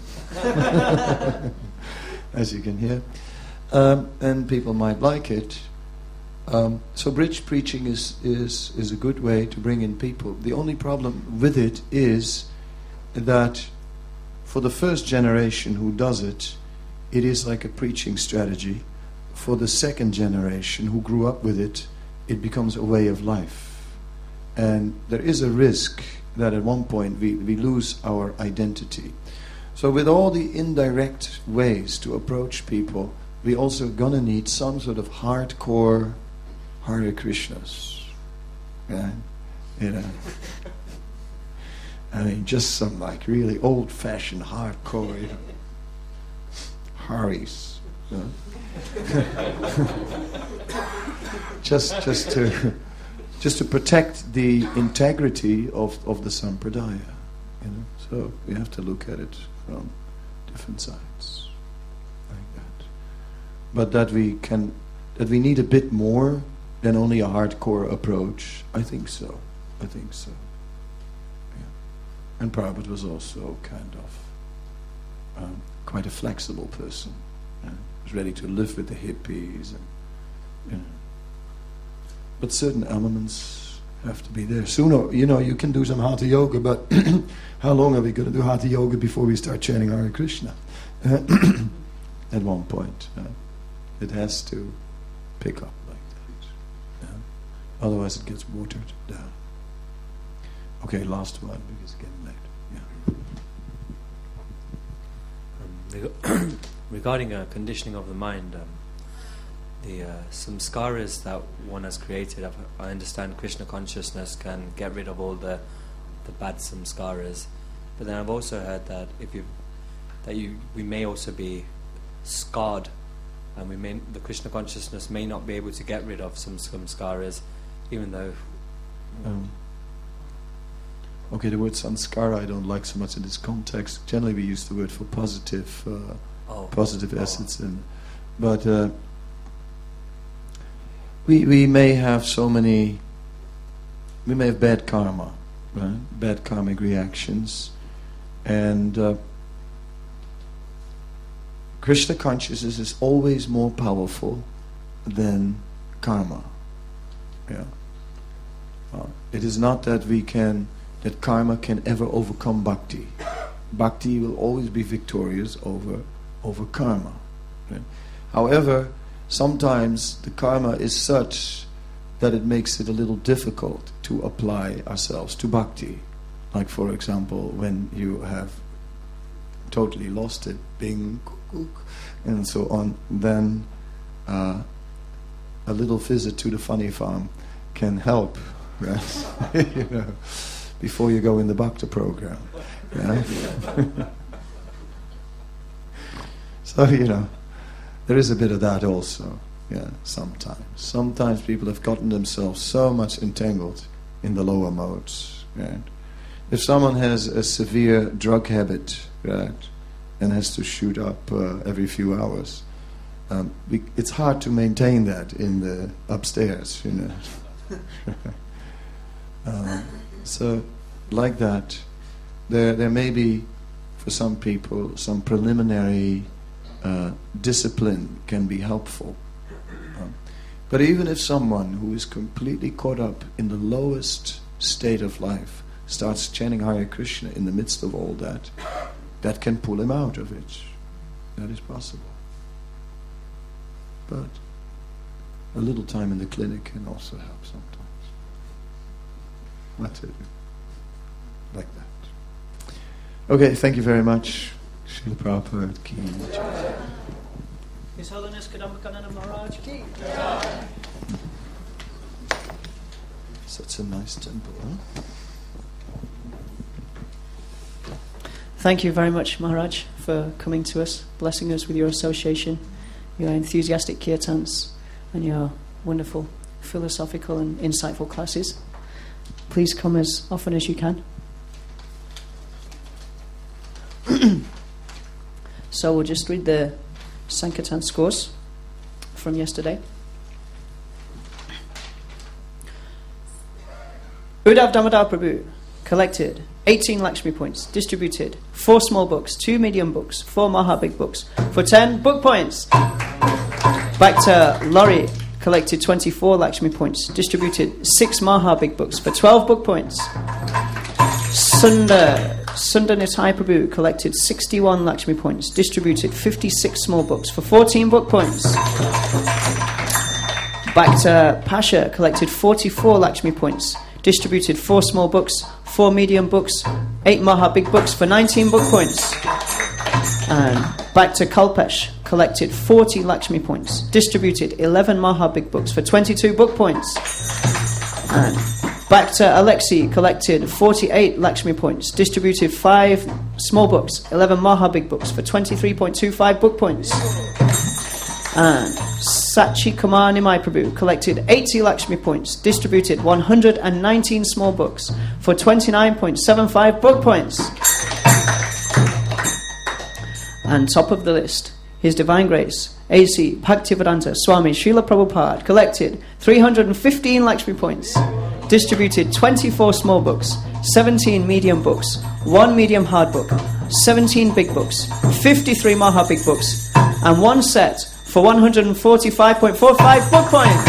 as you can hear, um, and people might like it. Um, so bridge preaching is, is, is a good way to bring in people. The only problem with it is that for the first generation who does it, it is like a preaching strategy. For the second generation who grew up with it, it becomes a way of life. And there is a risk that at one point we, we lose our identity. So with all the indirect ways to approach people, we also gonna need some sort of hardcore Hare Krishnas, yeah, you know. I mean, just some like really old-fashioned hardcore, you know, Haris, you know. just, just to, just to protect the integrity of of the sampradaya, you know. So we have to look at it from different sides, like that. But that we can, that we need a bit more than only a hardcore approach, I think so. I think so. Yeah. And Prabhupada was also kind of um, quite a flexible person. Yeah. He was ready to live with the hippies, and, you know. But certain elements have to be there. Sooner, you know, you can do some Hatha Yoga, but how long are we going to do Hatha Yoga before we start chanting Hare Krishna? Uh, at one point, uh, it has to pick up. Otherwise it gets watered down. Okay, last one, because it's getting late. Yeah. Um, regarding uh, conditioning of the mind, um, the uh, samskaras that one has created, I've, I understand Krishna consciousness can get rid of all the the bad samskaras. But then I've also heard that if you that you we may also be scarred, and we may the Krishna consciousness may not be able to get rid of some samskaras. Even though... Um, okay, the word sanskara I don't like so much in this context. Generally we use the word for positive uh, oh, positive oh. assets. And, but uh, we we may have so many... We may have bad karma. right? Bad karmic reactions. And uh, Krishna consciousness is always more powerful than karma. Yeah. Uh, it is not that we can, that karma can ever overcome bhakti. Bhakti will always be victorious over over karma. Right? However, sometimes the karma is such that it makes it a little difficult to apply ourselves to bhakti. Like, for example, when you have totally lost it, bing, kuk, and so on, then uh, a little visit to the funny farm can help, right? You know, before you go in the bhakti program. Yeah? So, you know, there is a bit of that also. Yeah, sometimes. Sometimes people have gotten themselves so much entangled in the lower modes. Right? If someone has a severe drug habit, right, and has to shoot up uh, every few hours, um, we, it's hard to maintain that in the upstairs, you know. um, so, like that, there there may be, for some people, some preliminary uh, discipline can be helpful. Um, but even if someone who is completely caught up in the lowest state of life starts chanting Hare Krishna in the midst of all that, that can pull him out of it. That is possible. But a little time in the clinic can also help sometimes. That's it. Like that. Okay, thank you very much. Srila Prabhupada ki jai. His Holiness Kadamba Maharaj ki. Such a nice temple, huh? Thank you very much, Maharaj, for coming to us, blessing us with your association, your enthusiastic kirtans, and your wonderful philosophical and insightful classes. Please come as often as you can. So we'll just read the Sankirtan scores from yesterday. Uddhav Damodar Prabhu collected eighteen Lakshmi points, distributed four small books, two medium books, four Maha big books for ten book points. Back to Laurie, collected twenty-four Lakshmi points, distributed six Maha big books for twelve book points. Sundar Sundar Nitai Prabhu collected sixty-one Lakshmi points, distributed fifty-six small books for fourteen book points. Back to Pasha, collected forty-four Lakshmi points, distributed four small books, four medium books, eight Maha big books for nineteen book points. And back to Kalpesh, collected forty Lakshmi points, distributed eleven Maha big books for twenty-two book points. And back to Alexei, collected forty-eight Lakshmi points, distributed five small books, eleven Maha big books for twenty-three point two five book points. And Sachi Kumar Nimai Prabhu collected eighty Lakshmi points, distributed one hundred nineteen small books for twenty-nine point seven five book points. And top of the list, His Divine Grace, A C Bhaktivedanta Swami Srila Prabhupada collected three hundred fifteen Lakshmi points, distributed twenty-four small books, seventeen medium books, one medium hard book, seventeen big books, fifty-three Maha big books, and one set for one hundred forty-five point four five book points.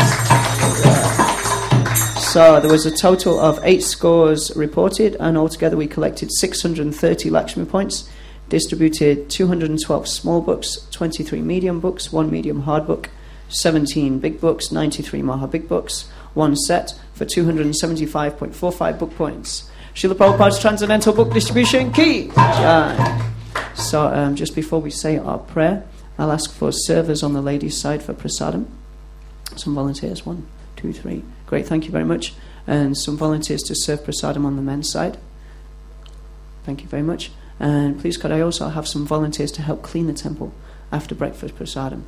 So there was a total of eight scores reported, and altogether we collected six hundred thirty Lakshmi points, distributed two hundred twelve small books, twenty-three medium books, one medium hard book, seventeen big books, ninety-three Maha big books, one set for two hundred seventy-five point four five book points. Srila Prabhupada's Transcendental Book Distribution Key. Uh, so um, just before we say our prayer, I'll ask for servers on the ladies' side for prasadam. Some volunteers, one, two, three. Great, thank you very much. And some volunteers to serve prasadam on the men's side. Thank you very much. And please could I also have some volunteers to help clean the temple after breakfast prasadam.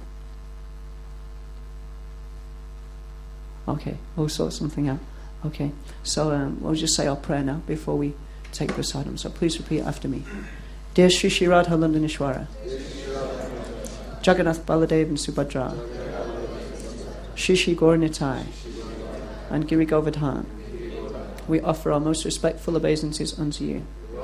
Okay, we'll sort something out. Okay, so um, we'll just say our prayer now before we take prasadam. So please repeat after me. Dear Shri Shri Radha Lundanishwara, Jagannath Baladev and Subhadra, Shri Shri Gaura Nitai, and Giri Govardhan, we offer our most respectful obeisances unto you.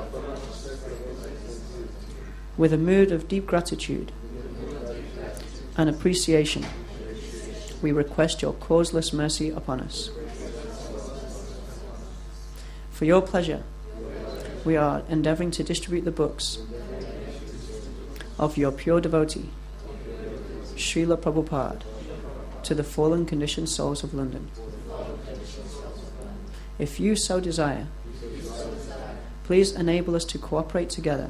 With a mood of deep gratitude and appreciation, we request your causeless mercy upon us. For your pleasure, we are endeavouring to distribute the books of your pure devotee, Srila Prabhupada, to the fallen conditioned souls of London. If you so desire, please enable us to cooperate together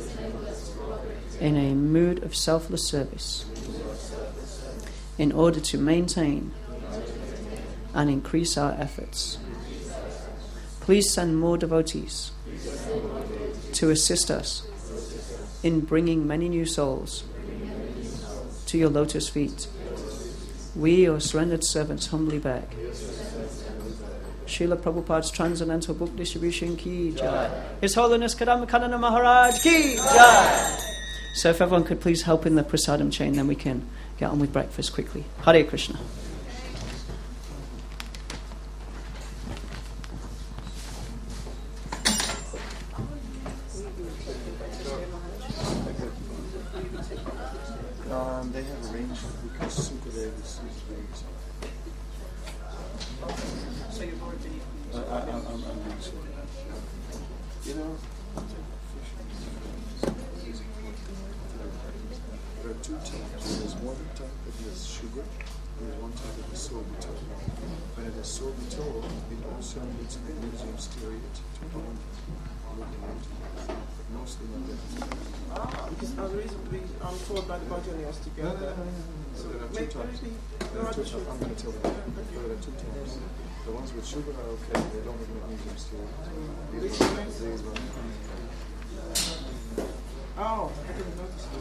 in a mood of selfless service in order to maintain and increase our efforts. Please send more devotees to assist us in bringing many new souls to your lotus feet. We, your surrendered servants, humbly beg. Srila Prabhupada's Transcendental Book Distribution ki jai. His Holiness Kadamba Kanana Maharaj ki jai. So if everyone could please help in the prasadam chain, then we can get on with breakfast quickly. Hare Krishna. Um, they have arranged because Sukadeva is late. So you've already been I, I, I'm, I'm being sorry. You know, there are two types. There's one type that has sugar, and there's one type that has sorbitol. When it has sorbitol, it also needs magnesium stearate to bond looking at it. But mostly not that. Because the reason we, I'm told by the Bhajanias to get that. So there are two types. There are two types. I'm going to tell you that. There are two types. The ones with sugar are okay. They don't have magnesium stearate. These ones, these ones. Oh, I didn't notice that.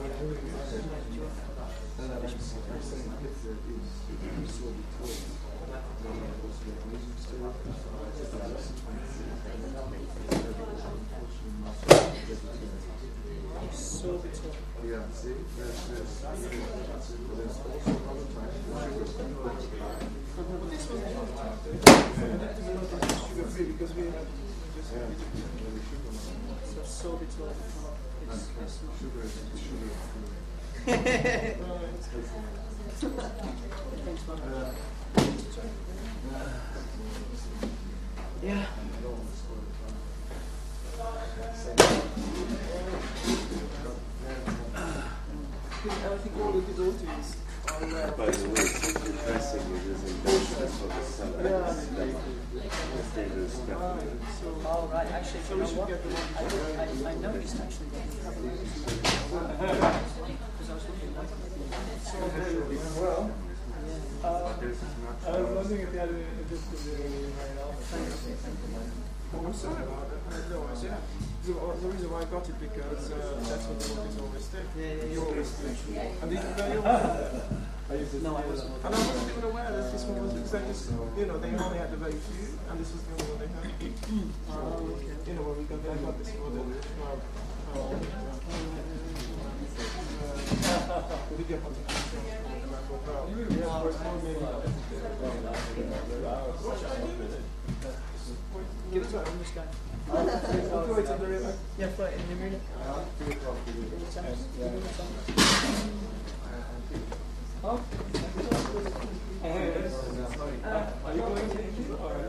Yeah, see, there's this. There's also other types of sugar. This was the other time. Sugar free because we had just Yeah, the sugar. so sorbitol. It's, it's not. Sugar is sugar. Thanks, Mother. Uh, Yeah. I think all the devotees are uh, By the way, it's depressing it is in Dutch for the sun. Yeah. They lose definitely. Oh, right. Actually, So you we know should what? get the one. I, I, I noticed actually that you have a little because I was looking at that. Well, But this is not I was wondering if you had a different Oh, I'm sorry about that. I had no idea. The, the reason why I got it because uh, that's what the devotees always take. You always take. And did you know you were? No, I wasn't. And I wasn't even aware that this one was because I just, you know, they only had the very few, and this was the only one they had. Oh, okay. You know, when we got, I got this for the. Uh, uh, uh, we get one. Give it to her. I'm just going. We'll throw it in the river. Yeah, throw it in the river. Oh. Are you going to eat it or?